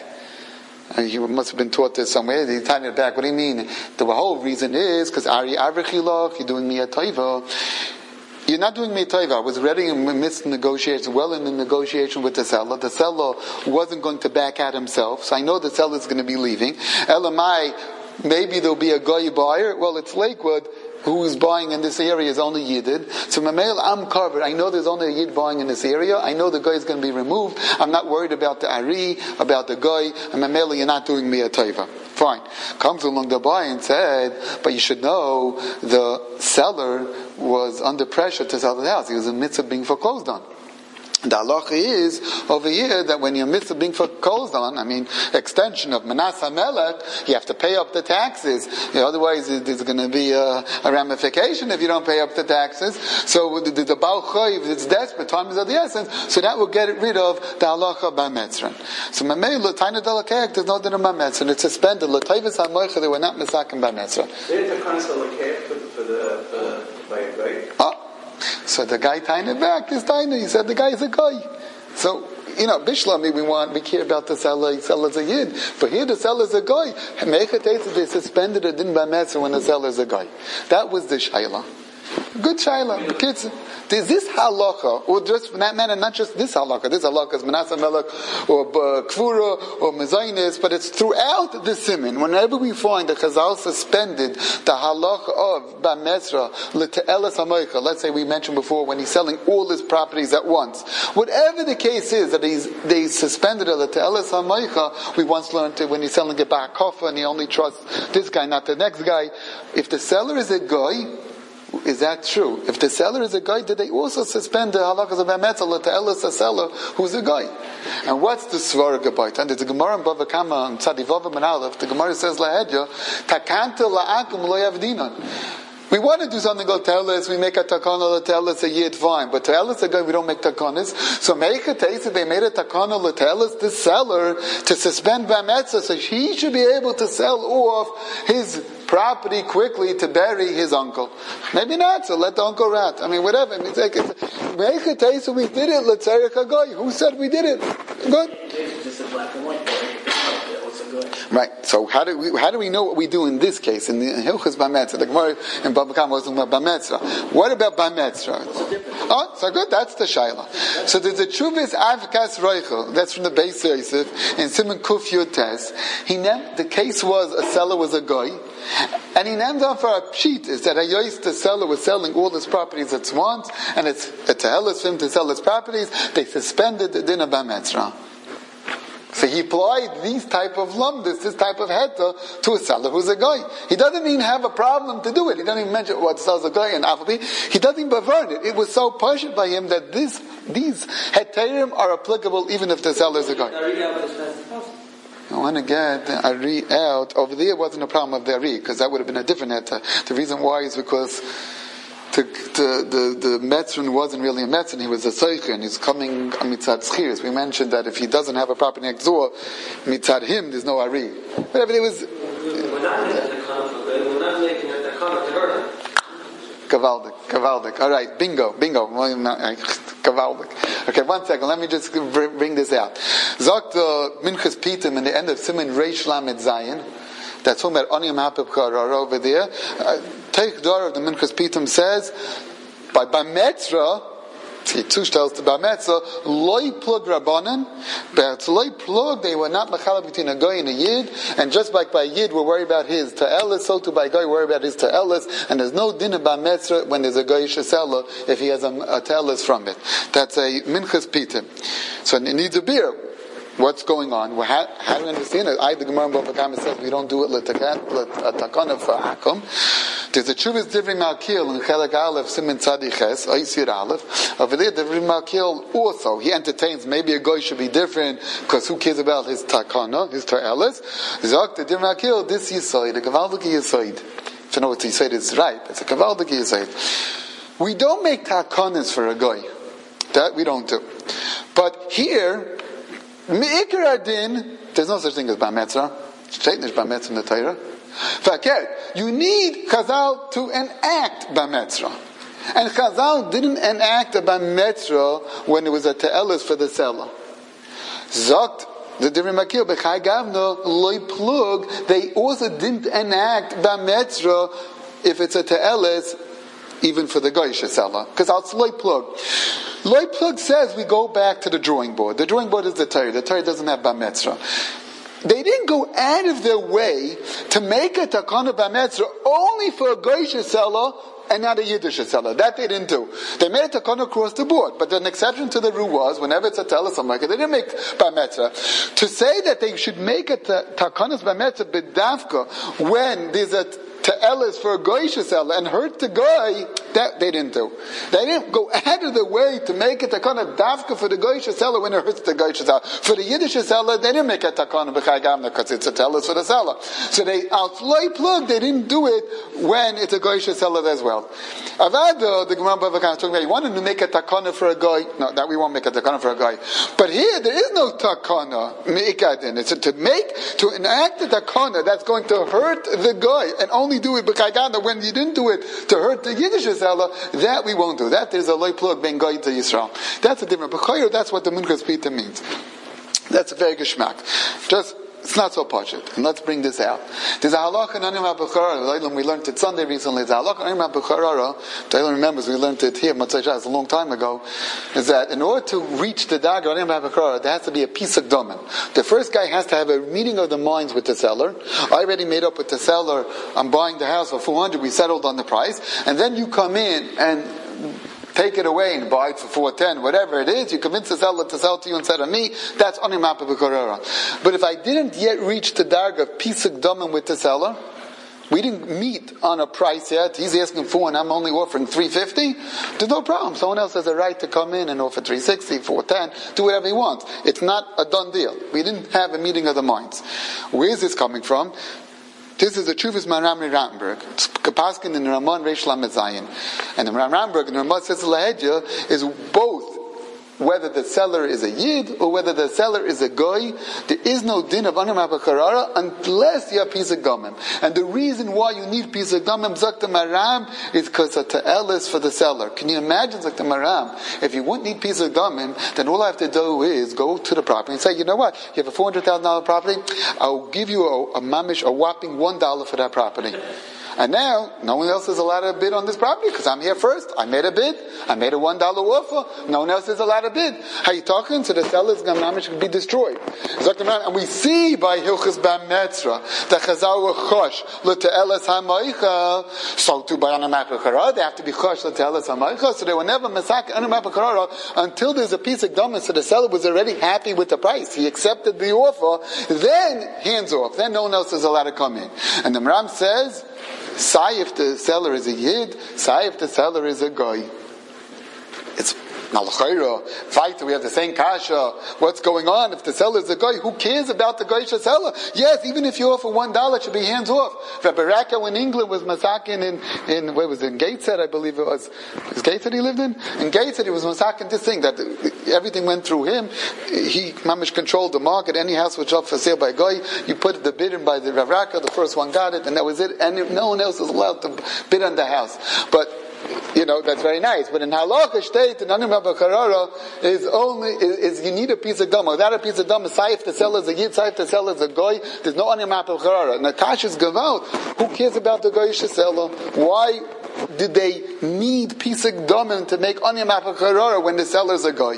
And he must have been taught this somewhere. He tied it back. What do you mean? The whole reason is because Ari Avrechilach, you're doing me a taiva. You're not doing me a taiva. I was ready in the midst of negotiations, well in the negotiation with the seller. The seller wasn't going to back out himself, so I know the seller is going to be leaving. Elamai, maybe there'll be a guy buyer. Well, it's Lakewood. Who is buying in this area is only Yidid. So Mamel, I'm covered. I know there's only a Yid buying in this area. I know the guy is going to be removed. I'm not worried about the Ari, about the guy. And Mamel, you're not doing me a taiva. Fine. Comes along the buyer and said, but you should know the seller was under pressure to sell the house. He was in the midst of being foreclosed on. The halacha is over here that when you're midst of being foreclosed on, I mean, extension of Manas HaMelech, you have to pay up the taxes. You know, otherwise, there's going to be a, a ramification if you don't pay up the taxes. So the, the, the Baal Chayiv, it's desperate, time is of the essence, so that will get rid of the halacha by Metzran. So Mamei, L'Taina Delakek, there's no din by Metzran. It's suspended. L'Tayvis HaMoicha, they were not misakim by Metzran. They had to cancel the care for the, for the, for the, by, by. Oh. So the guy tying it back is tying it. He said the guy is a guy. So, you know, Bishlami, we want, we care about the seller, the seller's a yid. But here the seller's a guy. They suspended it in by Metzger when the seller's a guy. That was the shayla. Good shayla. The kids, is this halacha, or just for that matter, not just this halacha, this halacha is Manas HaMelech, or uh, Kfura, or Mezainis, but it's throughout the Siman. Whenever we find the Chazal suspended the halacha of Bamezra, L'Te'elas HaMoicha, let's say we mentioned before, when he's selling all his properties at once. Whatever the case is, that he's, they suspended it, L'Te'elas HaMoicha, we once learned it when he's selling a Ba'akofa, and he only trusts this guy, not the next guy. If the seller is a guy, is that true? If the seller is a guy, did they also suspend the halakas of Emetzel to Elis a seller who's a guy? And what's the Svara Gabayt? And there's a Gemara in Bava Kama and Tzadivova and Aleph. The Gemara says Lahedya, Takanta la'akum lo yavdinan. We want to do something called Telis, we make a takana Telis a yid, fine. But Telis a guy, we don't make takanas. So make a taste they made a takana Telis, the seller, to suspend Vametza, so he should be able to sell off his property quickly to bury his uncle. Maybe not, so let the uncle rat. I mean, whatever. I mean, it's like, it's, make a taste we did it, let's say a guy. Who said we did it? Good. This is black and white. Right. So how do we how do we know what we do in this case in the Hilchos Bametzra? The Gemara in Bava Kama was about Bametzra. What about Bametzra? Oh, so good. That's the shaila. So there's a Chuvas Avkas Roichel. That's from the Beis Yosef in Simon Kuf Yud Tes. He named the case was a seller was a guy, and he named on for a pshit is that Hayois the seller was selling all his properties at once, and it's it's a hellas for him to sell his properties. They suspended the din of Bametzra. So he applied these type of lumdus, this type of heta, to a seller who's a guy. He doesn't even have a problem to do it. He doesn't even mention what sells a guy and Alphabi. He doesn't even bavard it. It was so partial by him that this, these heterim are applicable even if the seller is a guy. I want to get the Ari out. Over there wasn't a problem of the Ari, because that would have been a different heta. The reason why is because To, to, the the Metzrin wasn't really a Metzrin, he was a Seicher, and he's coming on Mitzad Schirs. We mentioned that if he doesn't have a property next door, Mitzad him, there's no Ari. Whatever it was. We're not making the kana for good, we're not making the kana to hurt him. Kavaldik, Kavaldik. Alright, bingo, bingo. Kavaldik. Okay, one second, let me just bring this out. Zogt Minchas Pitim in the end of Siman Reish Lamed Zayin. That's talking about Oniyam HaPepchar over there. Uh, Take Dor of the Minchas Pitum says, by Bametzra, see, Tush tells the Bametzra, Loi plug Rabbanan, but Loi plug, they were not Mechalab between a guy and a Yid, and just like by Yid, we're worried about his Ta'elis, so too by Guy, we're worried about his Ta'elis, and there's no din of Bametzra when there's a Guy Shesela, if he has a, a Ta'elis from it. That's a Minchas Pitum. So it needs a beer. What's going on? Well, how, how do we understand it? I, the Gemara in Bava Kama says we don't do it l'takana for hakum. There's a Chuvas Divrei Malkiel in Chelek Aleph Siman Tzadiches Oisir Aleph. Over there, Divrei Malkiel also he entertains maybe a guy should be different because who cares about his takana, his ta'elis? Zok the Divrei Malkiel this yisoid, a gavaldik yisoid. If you know what yisoid is right, it's a gavaldik yisoid. We don't make takanas for a guy. That we don't do. But here. Me'ikar adin, there's no such thing as Bametzra. There's Bametzra in the Torah. Faket, you need Chazal to enact Bametzra. And Chazal didn't enact a Bametzra when it was a Te'elis for the seller. Zokt, the Divrei Makil, B'chai Gavna, Loi Plug, they also didn't enact Bametzra if it's a Te'elis, even for the Goyish seller. Because it's Loi Plug. Loi Plug says we go back to the drawing board. The drawing board is the Torah. The Torah doesn't have Bametzra. They didn't go out of their way to make a takana Bametzra only for a Goyish seller and not a Yiddish seller. That they didn't do. They made a takana across the board. But an exception to the rule was, whenever it's a telesom like it, they didn't make Bametzra. To say that they should make a takana Bametzra b'davka when there's a Ta'elis for a goyish seller and hurt the guy, that they didn't do. They didn't go out of the way to make a takana davka for the goyish seller when it hurts the goyish seller. For the Yiddish seller, they didn't make a takana b'chai gamna because it's a Ta'elis for the seller. So they outlay plug, they didn't do it when it's a goyish seller as well. Avada, the Gemara Bava Kama talking about, you wanted to make a takana for a guy. No, that we won't make a takana for a guy. But here, there is no takana me'ikadin. It's to make, to enact a takana that's going to hurt the guy and only do it b'kaygana when you didn't do it to hurt the Yiddish seller, that we won't do. That is a loy plug ben goy to Yisrael. That's a different. B'chayr, that's what the Minchas Pita means. That's a very geschmack. Just, it's not so pashut. And let's bring this out. There's a halakha in Onim HaBechara. We learned it Sunday recently. There's a halakha in Onim HaBechara. Taylor remembers we learned it here, Motzei Shabbos, a long time ago. Is that in order to reach the dagar Onim HaBechara, there has to be a piece of domen. The first guy has to have a meeting of the minds with the seller. I already made up with the seller. I'm buying the house for four hundred. We settled on the price. And then you come in and take it away and buy it for four ten, whatever it is. You convince the seller to sell to you instead of me. That's Onim HaBechara. But if I didn't yet reach the darg of pisuk domen with the seller, we didn't meet on a price yet. He's asking for, and I'm only offering three fifty. There's no problem. Someone else has a right to come in and offer three sixty, four ten, do whatever he wants. It's not a done deal. We didn't have a meeting of the minds. Where is this coming from? This is the Chuvas Maramri Rattenberg. It's Kapaskin in the Ramon Reish Lamed Zayin. And the Ramberg and the Ramon says Lahedja is both whether the seller is a yid or whether the seller is a goy, there is no din of anim hapacharara unless you have pisa gamim. And the reason why you need pisa gamim, zakta maram, is because of ta'elis for the seller. Can you imagine, zakta maram, if you wouldn't need pisa gamim, then all I have to do is go to the property and say, you know what, you have a four hundred thousand dollars property, I'll give you a, a mamish, a whopping one dollar for that property. And now, no one else is allowed to bid on this property because I'm here first. I made a bid. I made a one dollar offer. No one else is allowed to bid. How you talking? So the seller's gamamish can be destroyed. And we see by Hilchas Bam Metzra that Chazal were chosh l'te'eles ha'maicha. So too by Anam HaPekara, they have to be chosh l'te'eles ha'maicha. So they were never masak Anam HaPekara until there's a piece of gum. So the seller was already happy with the price. He accepted the offer. Then hands off. Then no one else is allowed to come in. And the Maram says, say if the seller is a yid, say if the seller is a guy. It's Nalachayra, fight, we have the same kasha. What's going on? If the seller is a guy, who cares about the Goyish seller? Yes, even if you offer one dollar, it should be hands off. Rabbi Raka in England was masakin in, in, where was it, in Gateshead, I believe it was. Was Gateshead he lived in? In Gateshead he was masakin this thing, that everything went through him. He, mamish, controlled the market. Any house which was up for sale by a guy, you put the bid in by the Rav Raka, the first one got it, and that was it. And no one else was allowed to bid on the house. But you know, that's very nice. But in Halakha state, in Anim HaPekara, is only, is, is you need a piece of gum. Without a piece of gum, say if the seller is a yid, say if the seller is a goy, there's no Anim HaPekara. Nakash is Gaval. Who cares about the goyish seller? Why did they need piece of gum to make Anim HaPekara when the seller is a goy?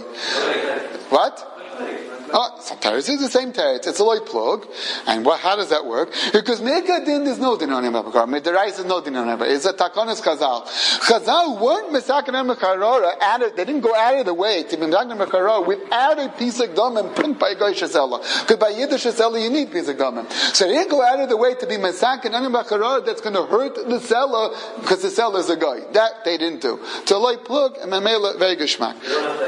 What? Oh, some teretz is the same teretz. It's a loy plug. And what, how does that work? Because Meka din is no din on him. Medarais is no din on him. It's a takonis Chazal. Chazal weren't Mesakin and Mecharora. They didn't go out of the way to be Mesakin and Mecharora without a piece of gum and print by Goy Shesela. Because by Yiddish Shesela you need piece of gum. So they didn't go out of the way to be Mesakin and Mecharora that's going to hurt the seller because the seller is a guy. That they didn't do. To loy plug and Memela very geschmack.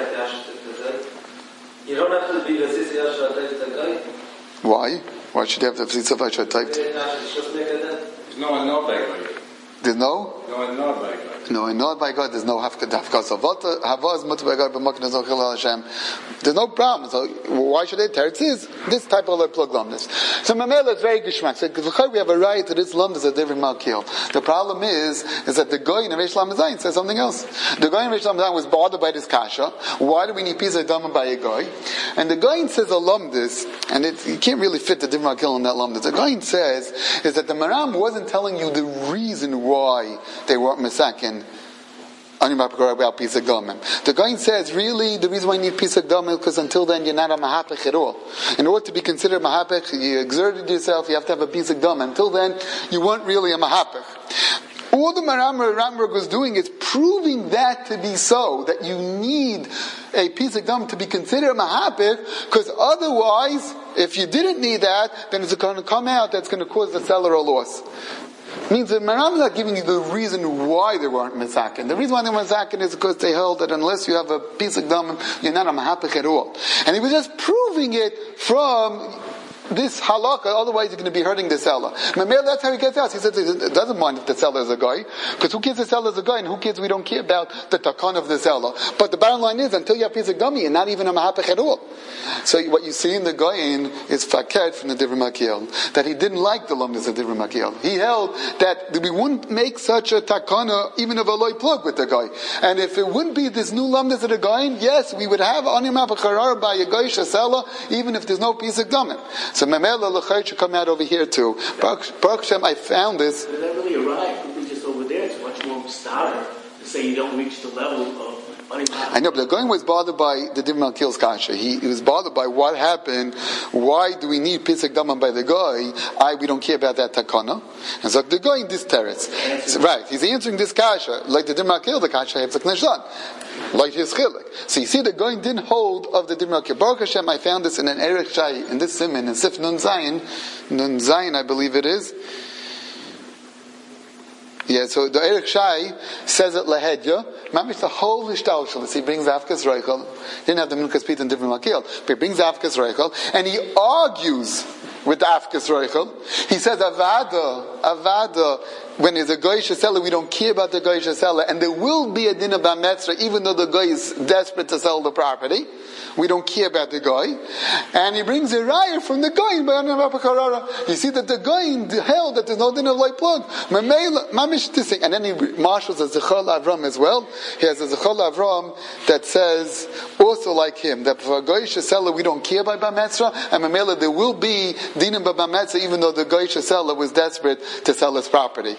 You don't have to be the Sisi Asher type the guy. Why? Why should you have the Sisi Asher type? There's no one not by God. There's no? No one not by God. No, not by God. There's no hafkah. So havaz mutar by God, but makin is no chilul Hashem. There's no problem. So why should they teretz is this type of plug lumnus? So Mamela is very gishmak. So because we have a right to this lumnus a different malkil. The problem is is that the guy in Reish Lamed Zayin says something else. The guy in Reish Lamed Zayin was bothered by this kasha. Why do we need piece of dama by a guy? And the guy says a lumnus, and it, you can't really fit the different malkil in that lumnus. The guy says is that the Maram wasn't telling you the reason why they weren't misakin about piece of gomim. The guy says, really, the reason why you need piece of gomim is because until then you're not a mahapech at all. In order to be considered mahapech, you exerted yourself, you have to have a piece of gomim. Until then, you weren't really a mahapech. All the Maram Ramberg was doing is proving that to be so, that you need a piece of gum to be considered a mahapech, because otherwise, if you didn't need that, then it's going to come out that's going to cause the seller a loss. Means that Maram is not giving you the reason why they weren't mazakin. The reason why they were mazakin is because they held that unless you have a piece of gum, you're not a mahapech at all. And he was just proving it from this halakha, otherwise you're going to be hurting the seller. Mamel, that's how he gets out. He says it doesn't mind if the seller is a guy, because who cares the seller is a guy, and who cares we don't care about the takan of the seller. But the bottom line is, until you have a piece of gummy, you're not even a mahapech at all. So what you see in the Goyin is faket from the Divrei Makiel, that he didn't like the lumnus of Divrei Makiel. He held that we wouldn't make such a takana even of a loy plug with the guy. And if it wouldn't be this new lumnus of the Goyin, yes, we would have anim hapekarar by a goyish seller, even if there's no piece of gummy. So Memela L'chayr should come out over here too. Baruch Hashem, I found this. But that really arrived. People just over there. It's much more starter to say you don't reach the level of. I know, but the Goyin was bothered by the Divrei Malkiel's kasha. He, he was bothered by what happened. Why do we need Pesach Daman by the Goy? I we don't care about that takana. And so the Goyin this teretz, so, right? He's answering this kasha like the Divrei Malkiel, the kasha Hefzak Neshlan, like his chilik. So you see, the Goyin didn't hold of the Divrei Malkiel. Baruch Hashem, I found this in an Erech Shai in this siman in Sif Nun Zayin, Nun Zayin, I believe it is. Yeah, so the Erech Shai says it lahedya. Mamish the whole ishtalshalis. He brings Avkas Reichel. He didn't have the Minkas Pit and Divrei Malkiel, but he brings Avkas Reichel, and he argues with the Afkas Roichel. He says, Avada, Avada, when there's a Goyish seller, we don't care about the Goyish seller, and there will be a din of Bametzra, even though the guy is desperate to sell the property. We don't care about the guy. And he brings a raya from the guy. You see that the guy held that there's no din of light plug. And then he marshals a Zechol Avram as well. He has a Zechol Avram that says, also like him, that for a Goyish seller, we don't care about Bametzra, and Mamela, there will be dinim Bametzra, even though the Goyish seller was desperate to sell his property.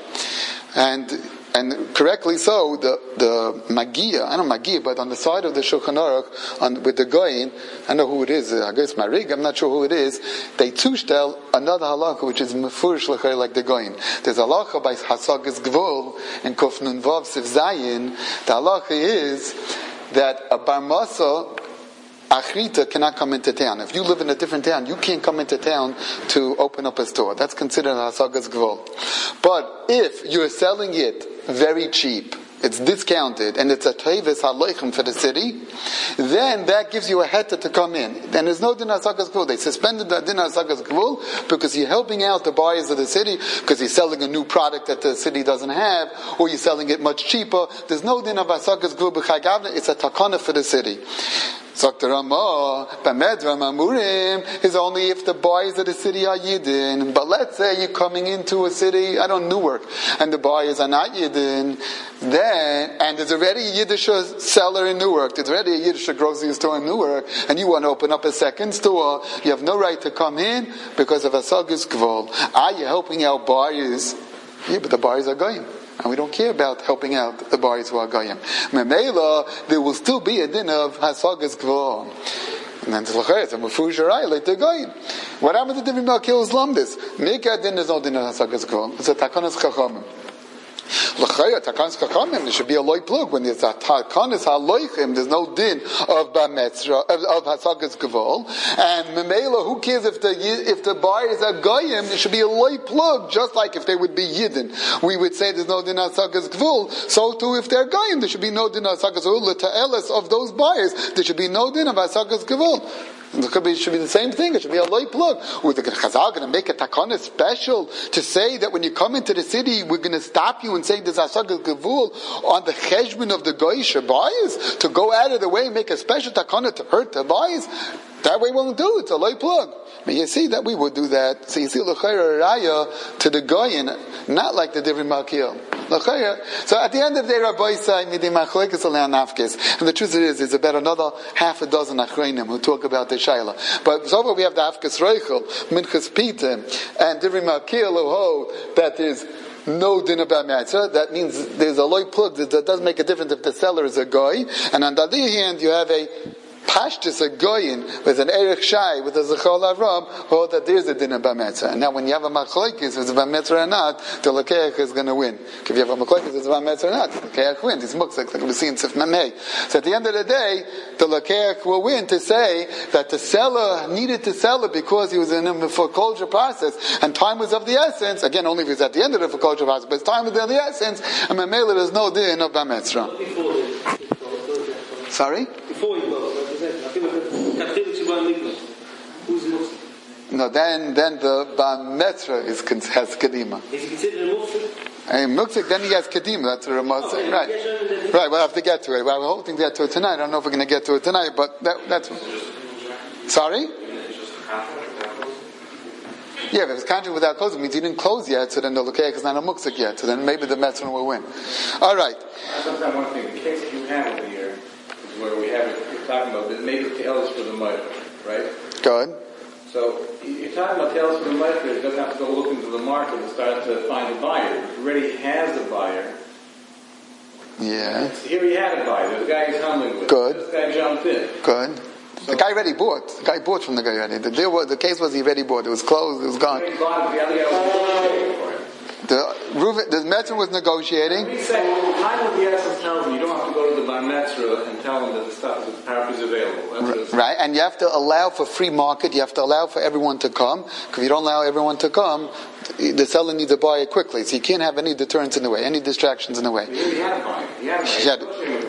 And and correctly so, the the Magia, I don't know Magia, but on the side of the Shulchan Aruch, on, with the Goyin, I know who it is, I guess Marig, I'm not sure who it is, they tushtel another halacha which is mefurish l'chay like the Goyin. There's a halacha by Hasagas Gvul and Kof Nun Vav Sif Zayin. The halacha is that a Bar Masa Achrita cannot come into town. If you live in a different town, you can't come into town to open up a store. That's considered Hasagas Gvul. But if you're selling it very cheap, it's discounted, and it's a tevis haloichem for the city, then that gives you a heta to come in. Then there's no din hasagas gvul. They suspended the din hasagas gvul because you're helping out the buyers of the city, because you're selling a new product that the city doesn't have, or you're selling it much cheaper. There's no din of hasagas gvul b'chai gavna. It's a takana for the city. Zakta Ramah, Bamedra Mamurim is only if the buyers of the city are Yidden. But let's say you're coming into a city, I don't know, Newark, and the buyers are not Yidden, then, and there's already a Yiddish seller in Newark, there's already a Yiddish grocery store in Newark, and you want to open up a second store, you have no right to come in because of Hasagas Gvul. Are you helping out buyers? Yeah, but the buyers are going. And we don't care about helping out the buyers who are Goyim. Memela, there will still be a din of Hasagas Gvul. And then it's a Mefusharai, like the Goyim. What happened to Divrei Malkiel's Lamdis? Mika din is no din of Hasagas Gvul. It's a Takanas Chachamim. L'chaya, Takanas Chachamim, there should be a loy plug. When there's a Takanas Haloichim, there's no din of Bametzra, of, of Hasagas Gvul. And Memela, who cares if the if the buyers are Goyim, there should be a loy plug, just like if they would be Yidden. We would say there's no din of Hasagas Gvul. So too, if they're Goyim, there should be no din of Hasagas Gvul. L'ta'eles of those buyers, there should be no din of Hasagas Gvul. It could be, should be the same thing. It should be a loy plug. We're the Chazal going to make a takana special to say that when you come into the city, we're going to stop you and say there's Hasagas Gvul on the cheshbon of the Goyish buyers to go out of the way and make a special takana to hurt the buyers. That way we won't do it. It's a loy plug. But you see that we would do that. So you see l'chayra raya to the Goyin, not like the Divrei Malkiel. L'chayra. So at the end of the day, Rabbi say midi machlekes alein nafkes. And the truth is, there's about another half a dozen achreinim who talk about the shayla. But so far we have the Afkas Reichel, Minchas Pita, and Divrei Malkiel who hold that there's no din about Metzra. That means there's a loy plug. That doesn't make a difference if the seller is a goy. And on the other hand, you have a Pashtus, a goyin, with an Erech Shai, with a Zechol Avram, hold that there's a din of Bametzra. And now when you have a Machlokes, if it's Bametzra or not, the Lakeach is going to win. If you have a Machlokes, if it's Bametzra or not, the Lakeach wins. It's Muksak, like we see in Sif Memei. So at the end of the day, the Lakeach will win to say that the seller needed to sell it because he was in a foreclosure process, and time was of the essence. Again, only if he's at the end of the foreclosure process, but time was of the essence, and Memei, there's no din of Bametzra. Sorry? Before you go. No, then then the Bar Metzra is has Kedima. Is he considered a Mufsik? A Muksik, then he has Kedima. That's what Ramah oh, said. Right. Yes, Right, we'll have to get to it. Well, we're hoping to get to it tonight. I don't know if we're going to get to it tonight, but that, that's... Sorry? Yeah, if it's contract without closing, it means he didn't close yet, so then the Lukeach is not a Muksik yet, so then maybe the Metzra will win. All right. Sometimes one thing, the case that you have over here is where we have it, you're talking about the make of tails for the mud, right? Good. So you're talking about tails for the mud, it doesn't have to go look into the market and start to find a buyer. It already has a buyer. Yeah. Here he had a buyer. There's a guy he's handling with. Good. This guy jumped in. Good. So, the guy already bought. The guy bought from the guy already. The deal was, the case was he already bought. It was closed. It was gone. He bought it, the other guy was negotiating for it. The Reuven, the Metzra was negotiating. He said, well, time of the essence tells them you don't have to go to the Bar Metzra and tell them that the stuff, that the property is available. That's Right, and you have to allow for free market. You have to allow for everyone to come. Because if you don't allow everyone to come, the seller needs to buy it quickly. So you can't have any deterrence in the way, any distractions in the way. He had a buyer. He had a buyer. He had, negotiating with the buyer.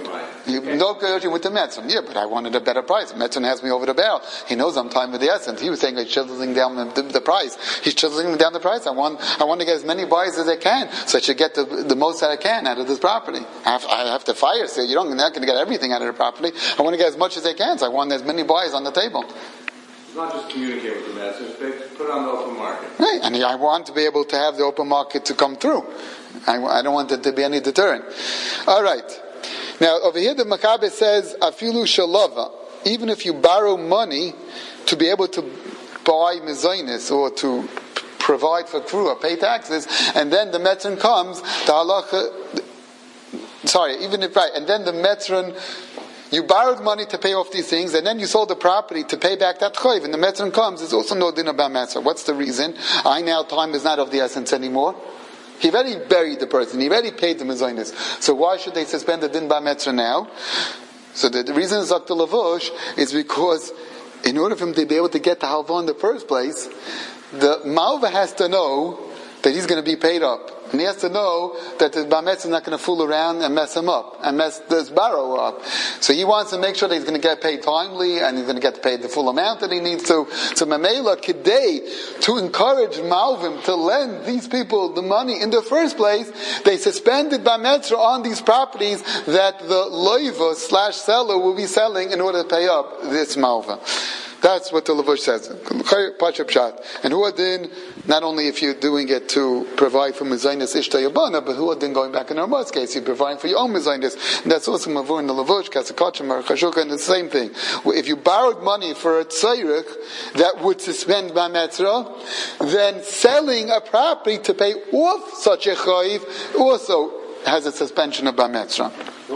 You negotiate with the Metzron. Yeah, but I wanted a better price. Metzron has me over the barrel. He knows I'm time with the essence. He was saying he's chiseling down the, the, the price. He's chiseling down the price. I want, I want to get as many buyers as I can, so I should get the, the most that I can out of this property. I have, I have to fire sale. You don't, you're not going to get everything out of the property. I want to get as much as I can, so I want as many buyers on the table. It's not just communicate with the Metzron, it's put it on the open market. Right, and I want to be able to have the open market to come through. I, I don't want there to be any deterrent. All right. Now, over here the Maccabi says, Afilu shalava, even if you borrow money to be able to buy mezainis or to p- provide for crew or pay taxes, and then the Metzron comes, the halacha, sorry, even if, right, and then the Metzron, you borrowed money to pay off these things, and then you sold the property to pay back that chayv, and the Metzron comes, there's also no din about Metzron. What's the reason? I now, time is not of the essence anymore. He already buried the person. He already paid the mezainis. So why should they suspend the din ba metzra now? So the, the reason is Zakta Lavush is because in order for him to be able to get the halva in the first place, the malva has to know that he's going to be paid up. And he has to know that the ba metzra is not going to fool around and mess him up, and mess this borrower up. So he wants to make sure that he's going to get paid timely, and he's going to get paid the full amount that he needs to. So Mamela Kidei, to encourage Malvim to lend these people the money in the first place, they suspended ba metzra on these properties that the loiva slash seller will be selling in order to pay up this malva. That's what the Lavush says. And who adin, not only if you're doing it to provide for mezainis ishta yabana, but who adin going back in Armaz's case, you're providing for your own mezainis. And that's also mavur in the Lavush, kasakachim, or chashuka, and the same thing. If you borrowed money for a tzayrich that would suspend ba metzra, then selling a property to pay off such a chayiv also has a suspension of ba metzra.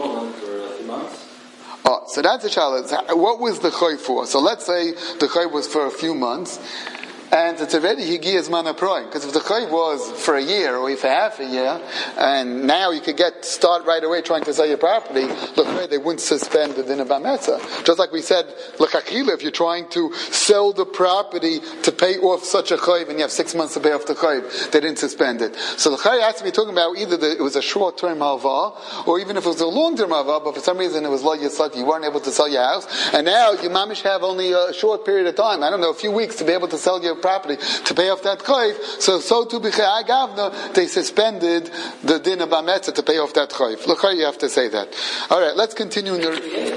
Oh, so that's a challenge. What was the choy for? So let's say the choy was for a few months, and it's already higiyas mana proy. Because if the choy was for a year or for half a year, and now you could get start right away trying to sell your property, look, they wouldn't suspend the din of bametza. Just like we said, l'chachila, if you're trying to sell the property to pay off such a choy, and you have six months to pay off the choy, they didn't suspend it. So the choy has to be talking about either the, it was a short-term halva, or even if it was a long-term halva, but for some reason it was lo yitzak, you weren't able to sell your house, and now you mamish have only a short period of time, I don't know, a few weeks to be able to sell your property to pay off that chayv. So so to b'chei agavna, they suspended the din of bametza to pay off that chayv. Look how you have to say that. All right, let's continue in the.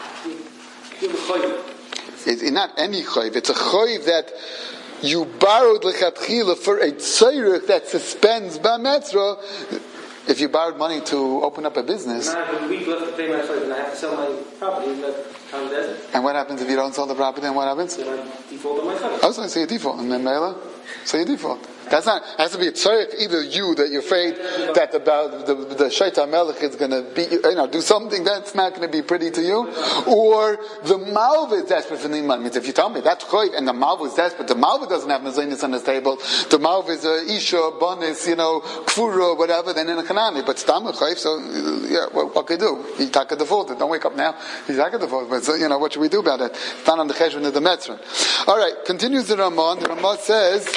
It's not any chayv. It's a chayv that you borrowed lechatchila for a tzayrich that suspends bametzra. If you borrowed money to open up a business, and I have a week left to pay my chayv, and I have to sell my property in that time of desert. And what happens if you don't sell the property? And what happens? Then I default on my chayv. I was going to say you default, and then Mela, so you default. That's not. It has to be a tzarech, either you that you're afraid that the the, the, the shaitan melech is going to be, you know, do something that's not going to be pretty to you, or the malva is desperate for the iman. Means if you tell me that's choiv and the malva is desperate, the malva doesn't have mezainis on his table. The malva is a isha, bonis, you know, kfura, whatever. Then in a kanani, but stam choiv. So yeah, what, what can you do? He taka defaulted. Don't wake up now. He's taka defaulted. But so, you know, what should we do about it? It's not on the cheshvan of the metzron. All right, continues the Ramon. The Ramon says.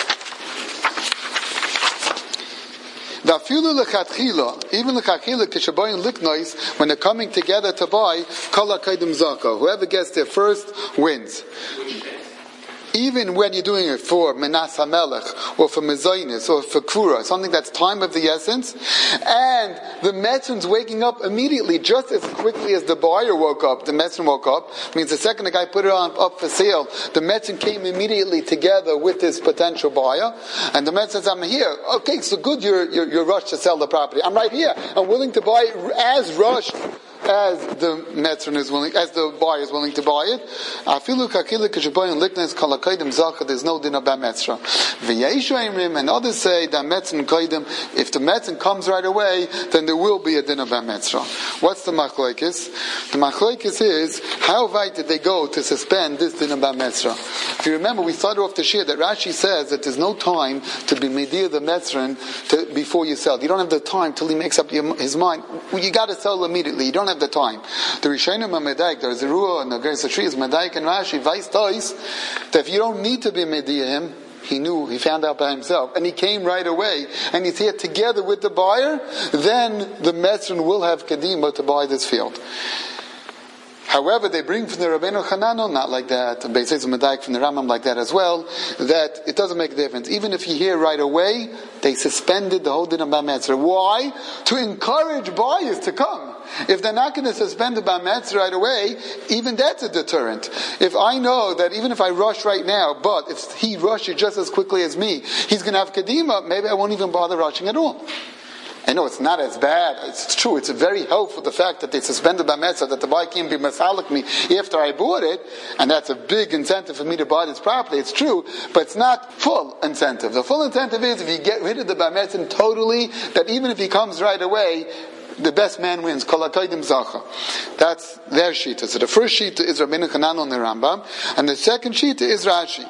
Even the kachila kishaboyin liknois, when they're coming together to buy, kala kaidim zaka. Whoever gets there first wins. Even when you're doing it for Menas HaMelech, or for Mezainis, or for Kura, something that's time of the essence, and the Metzron's waking up immediately, just as quickly as the buyer woke up, the Metzron woke up, means the second the guy put it on up for sale, the Metzron came immediately together with this potential buyer, and the Metzron says, I'm here. Okay, so good, you're, you're, you're rushed to sell the property. I'm right here. I'm willing to buy it as rushed as the Metzron is willing, as the buyer is willing to buy it. Afilu kakila kashaboyin liknes kala kaidim zacha. There's no din about Metzra. V'yeishu imrim, and others say that Metzron kaidim. If the Metzron comes right away, then there will be a din about Metzra. What's the machlokes? The machlokes is how weit did they go to suspend this din about Metzra? If you remember, we started off the shir that Rashi says that there's no time to be medir the Metzron to, before you sell. You don't have the time till he makes up your, his mind. You got to sell immediately. You don't have the time. The Rishonim are Medaik, there's a Ruah and the Geras Tree is Medaik and Rashi, Vice Tois, that if you don't need to be Media him, he knew, he found out by himself, and he came right away, and he's here together with the buyer, then the Metzron will have Kadima to buy this field. However, they bring from the Rabbeinu Hananel, not like that, and Beis Yosef Medaik from the Rambam like that as well, that it doesn't make a difference. Even if you hear right away, they suspended the whole din of Bar Metzra. Why? To encourage buyers to come. If they're not going to suspend the Bar Metzra right away, even that's a deterrent. If I know that even if I rush right now, but if he rushes just as quickly as me, he's going to have Kadima, maybe I won't even bother rushing at all. I know it's not as bad. It's true. It's very helpful, the fact that they suspended Bar Metzra, that the buyer can't be masalik me after I bought it, and that's a big incentive for me to buy this property. It's true, but it's not full incentive. The full incentive is if you get rid of the Bar Metzra totally, that even if he comes right away, the best man wins. Kol hakaydim zacha. That's their shita. So the first shita is Rabbeinu Hananel and the Rambam, and the second shita is Rashi.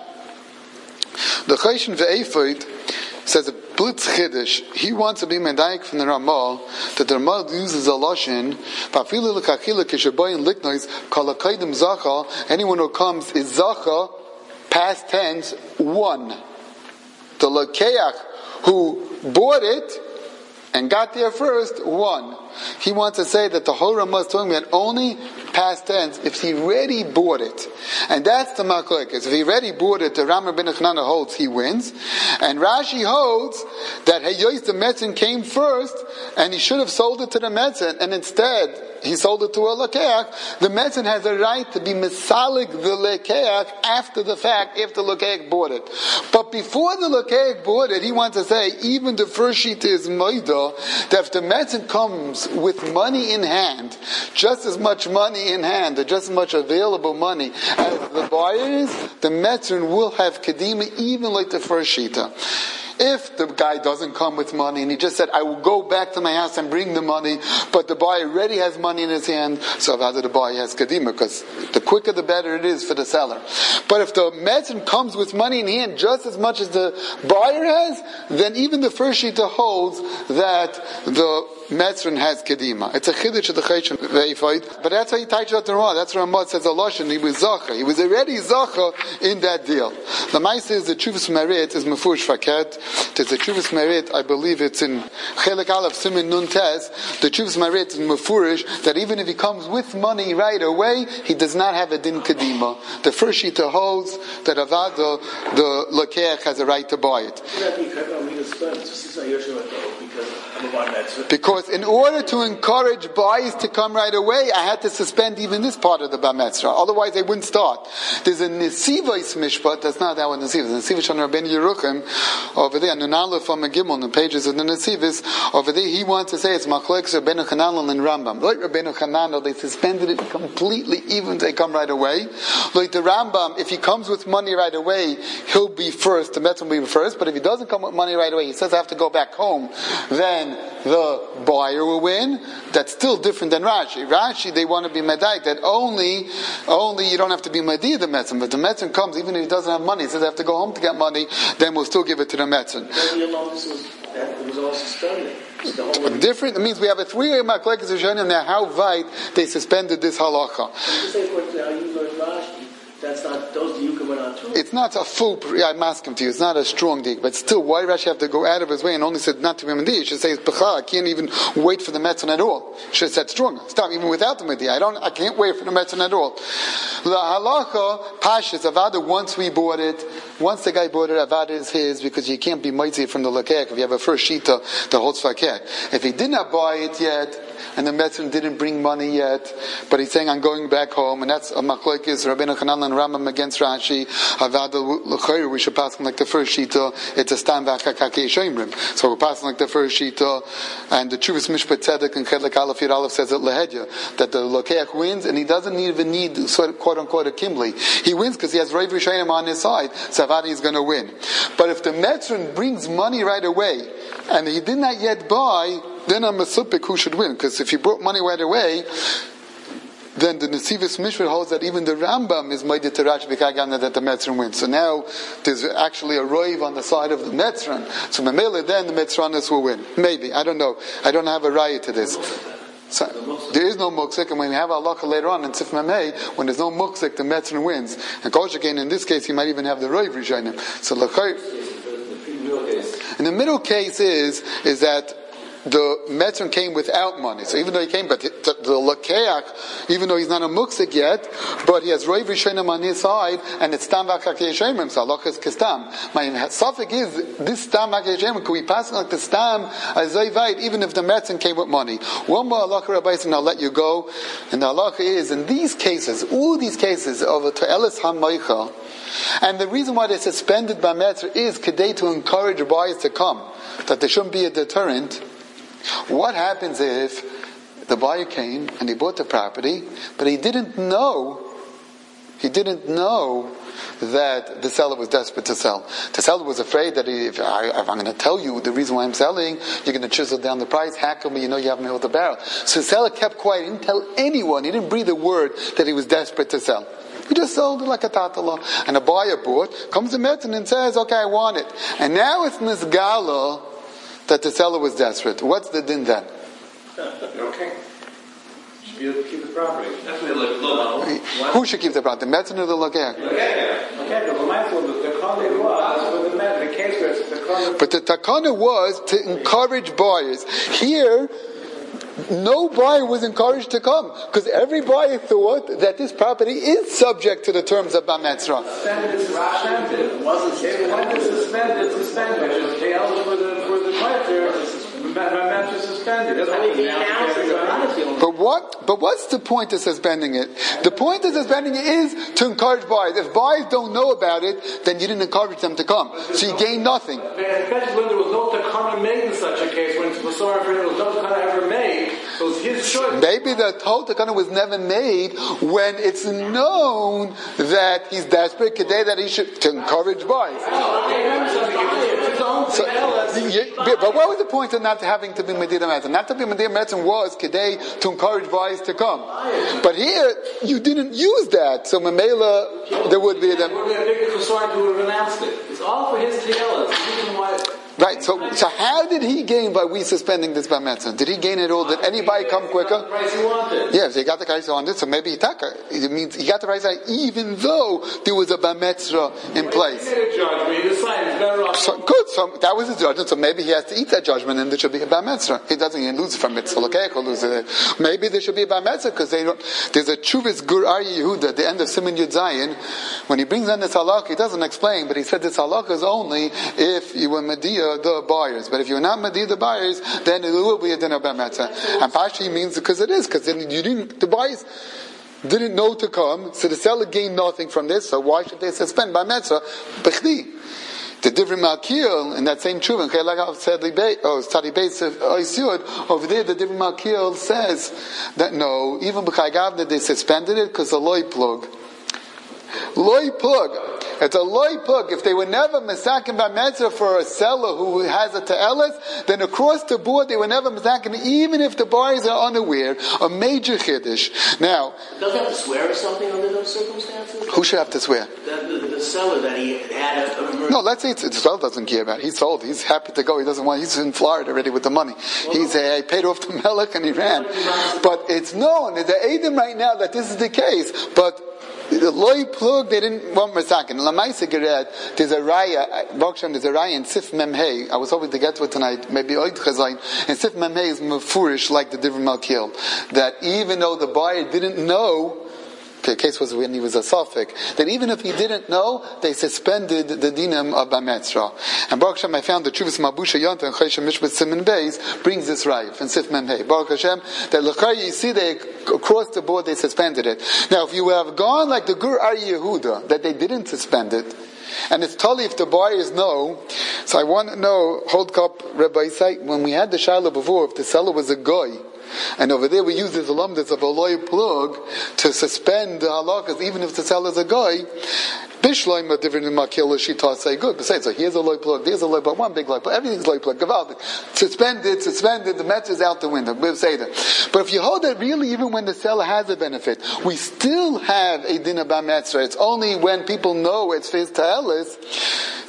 The Choshen Ve'ephod says a blitz chiddush. He wants to be medayik from the Ramah that the Ramah uses a lashon. Va'afilu l'kachila kishaboyin liknois kol hakaydim zacha. Anyone who comes is zacha, past tense, one. The lakeach who bought it and got there first, one. He wants to say that the whole Ramah is talking about only past tense if he already bought it. And that's the machlokes. If he already bought it, the Rambam ben Chananah holds he wins. And Rashi holds that Heyois the Metzin came first and he should have sold it to the Metzin, and instead he sold it to a Lekeach. The Metzin has a right to be Mesalik the Lekeach after the fact, if the Lekeach bought it. But before the Lekeach bought it, he wants to say, even the first sheet is Moida, that if the Metzin comes with money in hand, just as much money in hand, or just as much available money as the buyers, the Metzin will have Kedima, even like the first Shita. If the guy doesn't come with money and he just said, I will go back to my house and bring the money, but the buyer already has money in his hand, so rather the buyer has Kadima, because the quicker the better it is for the seller. But if the Metzin comes with money in hand just as much as the buyer has, then even the first Shita holds that the Metzrin has Kedima. It's a chiddush of the Choshen Ve'ephod, but that's how he touches out the Ramah. That's what Ramah says a lashon. He was zacha. He was already zacha in that deal. The Maisa is the Tshuvas Merit is Mefurish Faket. There's a Tshuvas Merit, I believe it's in Chelik Aleph Simin Nun Tes. The Tshuvas Merit is Mefurish that even if he comes with money right away, he does not have a din Kedima. The first Shita holds that Avada, the Lakeach, has a right to buy it. Because in order to encourage buyers to come right away, I had to suspend even this part of the Bar Metzra. Otherwise, they wouldn't start. There's a Nesivos Mishpat. That's not that one Nesivos. Nesivos on Rabbeinu Yeruchim over there. Nunala from a Gimel, the pages of the Nesivos over there. He wants to say it's Machlokes Rabbeinu Hananel and Rambam. Like Rabbeinu Hananel, they suspended it completely, even if they come right away. Like the Rambam, if he comes with money right away, he'll be first. The Metzra will be first. But if he doesn't come with money right away, he says I have to go back home. Then the buyer will win. That's still different than Rashi. Rashi, they want to be medayik that only, only you don't have to be mediyah the metzin. But the metzin comes even if he doesn't have money. He says I have to go home to get money. Then we'll still give it to the metzin. It was all suspended. Different. It means we have a three-way machlekes rishonim now. How wide they suspended this halacha? That's not, those diukim are not true. It's not a full, yeah, I'm asking to you, it's not a strong dig, but still, why Rashi have to go out of his way and only said not to be Mediyah? He should say, I can't even wait for the Metzon at all. He should have said stronger. Stop, even without the Mediyah. I don't, I can't wait for the Metzon at all. The halacha, Pashas, Avada, once we bought it, once the guy bought it, Avada is his, because you can't be Mitzvah from the Lakek if you have a first Shita that holds Fakek. If he did not buy it yet, and the Metzon didn't bring money yet, but he's saying, I'm going back home, and that's a machlokes, Rabbeinu Hananel and Rambam against Rashi, Avada l'chayr, we should pass him like the first Shita, it's a stam v'achakakei shemrim. So we're passing like the first Shita, and the Tshuvas Mishpat Tzedek and Chelik Aleph Yud Aleph says it lehedya, that the Lokeach wins, and he doesn't even need, sort of, quote unquote, a Kimli. He wins because he has Reiv Rishayim on his side, so Avada is going to win. But if the Metzon brings money right away, and he did not yet buy, then I'm a supik who should win. Because if he brought money right away, then the Nesivos Mishpat holds that even the Rambam is Maidit Tarash B'Kagana that the Metzron wins. So now there's actually a roiv on the side of the Metzron. So Mamela then the Metzronis will win. Maybe. I don't know. I don't have a raya to this. So, there is no muksik, and when we have halacha later on in Sif Mamei, when there's no muksik, the Metzron wins. And Kosh again, in this case, he might even have the roiv Rishonim. So L'chayr. And the middle case is, is that the Metzron came without money. So even though he came, but the, the Lakeach, even though he's not a Muksik yet, but he has Roiv Rishonim on his side, and it's Stam V'Chak Yeshemim, so Allah is Kistam. My suffix is, this Stam V'Chak Yeshemim, can we pass it like the Stam, Azayvite, even if the Metzron came with money? One more Allah Rabbi said, I'll let you go. And the Allah is, in these cases, all these cases of a Ta'elis HaMoicha, and the reason why they suspended by Metzor is Kedei to encourage buyers to come, that there shouldn't be a deterrent. What happens if the buyer came and he bought the property, but he didn't know, he didn't know that the seller was desperate to sell. The seller was afraid that he, if, I, if I'm going to tell you the reason why I'm selling, you're going to chisel down the price, hack me, you know you haven't held the barrel. So the seller kept quiet, he didn't tell anyone, he didn't breathe a word that he was desperate to sell. He just sold it like a tatala. And a buyer bought, comes to Metzon and says, okay, I want it. And now it's Nisgala that the seller was desperate. What's the din then? Okay. Should be able to keep the property. Definitely look low. Who should keep the property? The Metzon or the Lakeach? Okay, but the mindful, the Takana was, for the, the case where it's the Takana. But the Takana was to encourage buyers. Here, no buyer was encouraged to come, because every buyer thought that this property is subject to the terms of Bametzra. Suspended, suspended. It wasn't suspended. Suspended, suspended. It was the eligible for the for the buyer. Bametzra suspended. But what? But what's the point of suspending it? The point of suspending it is to encourage buyers. If buyers don't know about it, then you didn't encourage them to come, so you gain nothing. Especially when there was no takana made in such a case, when it was sorry for there was no takana ever made. So it's his choice. Maybe the whole takana was never made when it's known that he's desperate today, that he should to encourage buyers. So, you, but what was the point of not having to be Medina Metzon? Not to be Medina Metzon was Kedei to encourage buyers to come. But here, you didn't use that. So Mamela, there would be them. It's all for his Te'elah. Right, so so how did he gain by we suspending this Bametzon? Did he gain it all? Did anybody come quicker? Yeah, so he got the price he wanted, so maybe he took it. It means he got the price even though there was a Bametzra in place. So, good, so that was his judgment, so maybe he has to eat that judgment and there should be a Bametzra. He doesn't even lose it from it, so okay, he'll lose it. Maybe there should be a Bametzra because they don't, there's a Chuvis Gur Arya Yehuda at the end of Siman Yud Zayin. When he brings on this halakha, he doesn't explain, but he said this halakha is only if you were Mediyah the buyers. But if you're not Mediyah the buyers, then it will be a din of Bametzah. And Pashi means because it is, because then you didn't, the buyers didn't know to come, so the seller gained nothing from this, so why should they suspend Bametzah? Bechli. The Divri Malkiel, in that same Chuvin, oh, Tzadi Beis Oisiyud, over there the Divri Malkiel says that no, even B'chai Gavna they suspended it because of loy plug. Loy plug. It's a loy plug. If they were never misakin Bametzah for a seller who has a ta'elis, then across the board they were never misakin, even if the buyers are unaware. A major chiddush. Now, does he have to swear or something under those circumstances? Who should have to swear? The, the, the seller that he had a, a no, let's say it's, the seller doesn't care about it. He's sold. He's happy to go. He doesn't want. He's in Florida already with the money. Well, he's uh, he paid off the melech and he ran. But it's known. There's an Edom right now that this is the case. But the loy plug, they didn't want Mersakin. Lamaisa Gered, there's a raya, Bakshem, there's a raya in Sif Memhei. I was hoping to get to it tonight, maybe Oid Chazayin. And Sif Memhei is mefurish like the Divri Malkiel. That even though the buyer didn't know, the case was when he was a suffix, that even if he didn't know, they suspended the dinam of Bametzra. And Baruch Hashem, I found the Chuvas Mabusha Yonta and Chayshim Mishpat Siman Beis brings this right from Sif Memhei. Baruch Hashem, that L'chai, you see, they across the board they suspended it. Now, if you have gone like the Gur Arya Yehuda, that they didn't suspend it, and it's totally if the buyers know. So I want to know, hold up, Rabbi Isai, when we had the Shaila before, if the seller was a goy, and over there we use this alumnus of a loy plug to suspend the halachas, even if the seller is a guy. Bishloim a different makil shita say good. Besides, so here's a loy plug, there's a loy plug, one big loy plug, everything's loy plug. Gavaldik, suspended, suspended. The match is out the window. We'll say that. But if you hold it really, even when the seller has a benefit, we still have a din about metzra. It's only when people know it's for his ta'elis.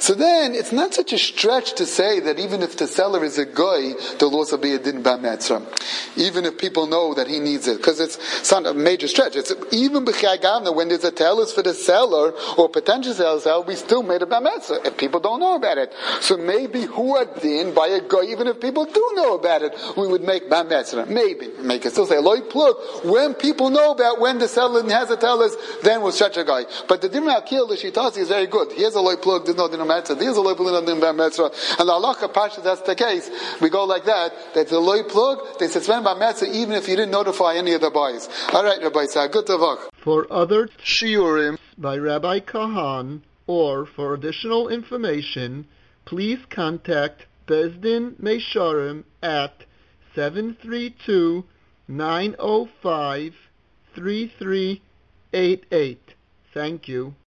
So then, it's not such a stretch to say that even if the seller is a goy, there'll also be a din b'metzra. Even if people know that he needs it. Because it's, it's not a major stretch. It's even b'chai gavna, when there's a talus for the seller, or potential seller, we still made a b'metzra, if people don't know about it. So maybe who are din by a goy, even if people do know about it, we would make b'metzra. Maybe. Make it still say, loy plug, when people know about when the seller has a talus, then we'll stretch a guy. But the din akil, the shitasi, is very good. Here's a loy plug, there's no din b'metzra. Here's a loy plug, no din b'metzra. And the halacha pasha, that's the case. We go like that. That's a loy plug. They suspend b'metzra even if you didn't notify any of the buyers. All right, Rabbi Sa, good tavach. For other shiurim by Rabbi Kahan, or for additional information, please contact Bezdin Meisharim at seven three two, nine zero five, three three eight eight. Thank you.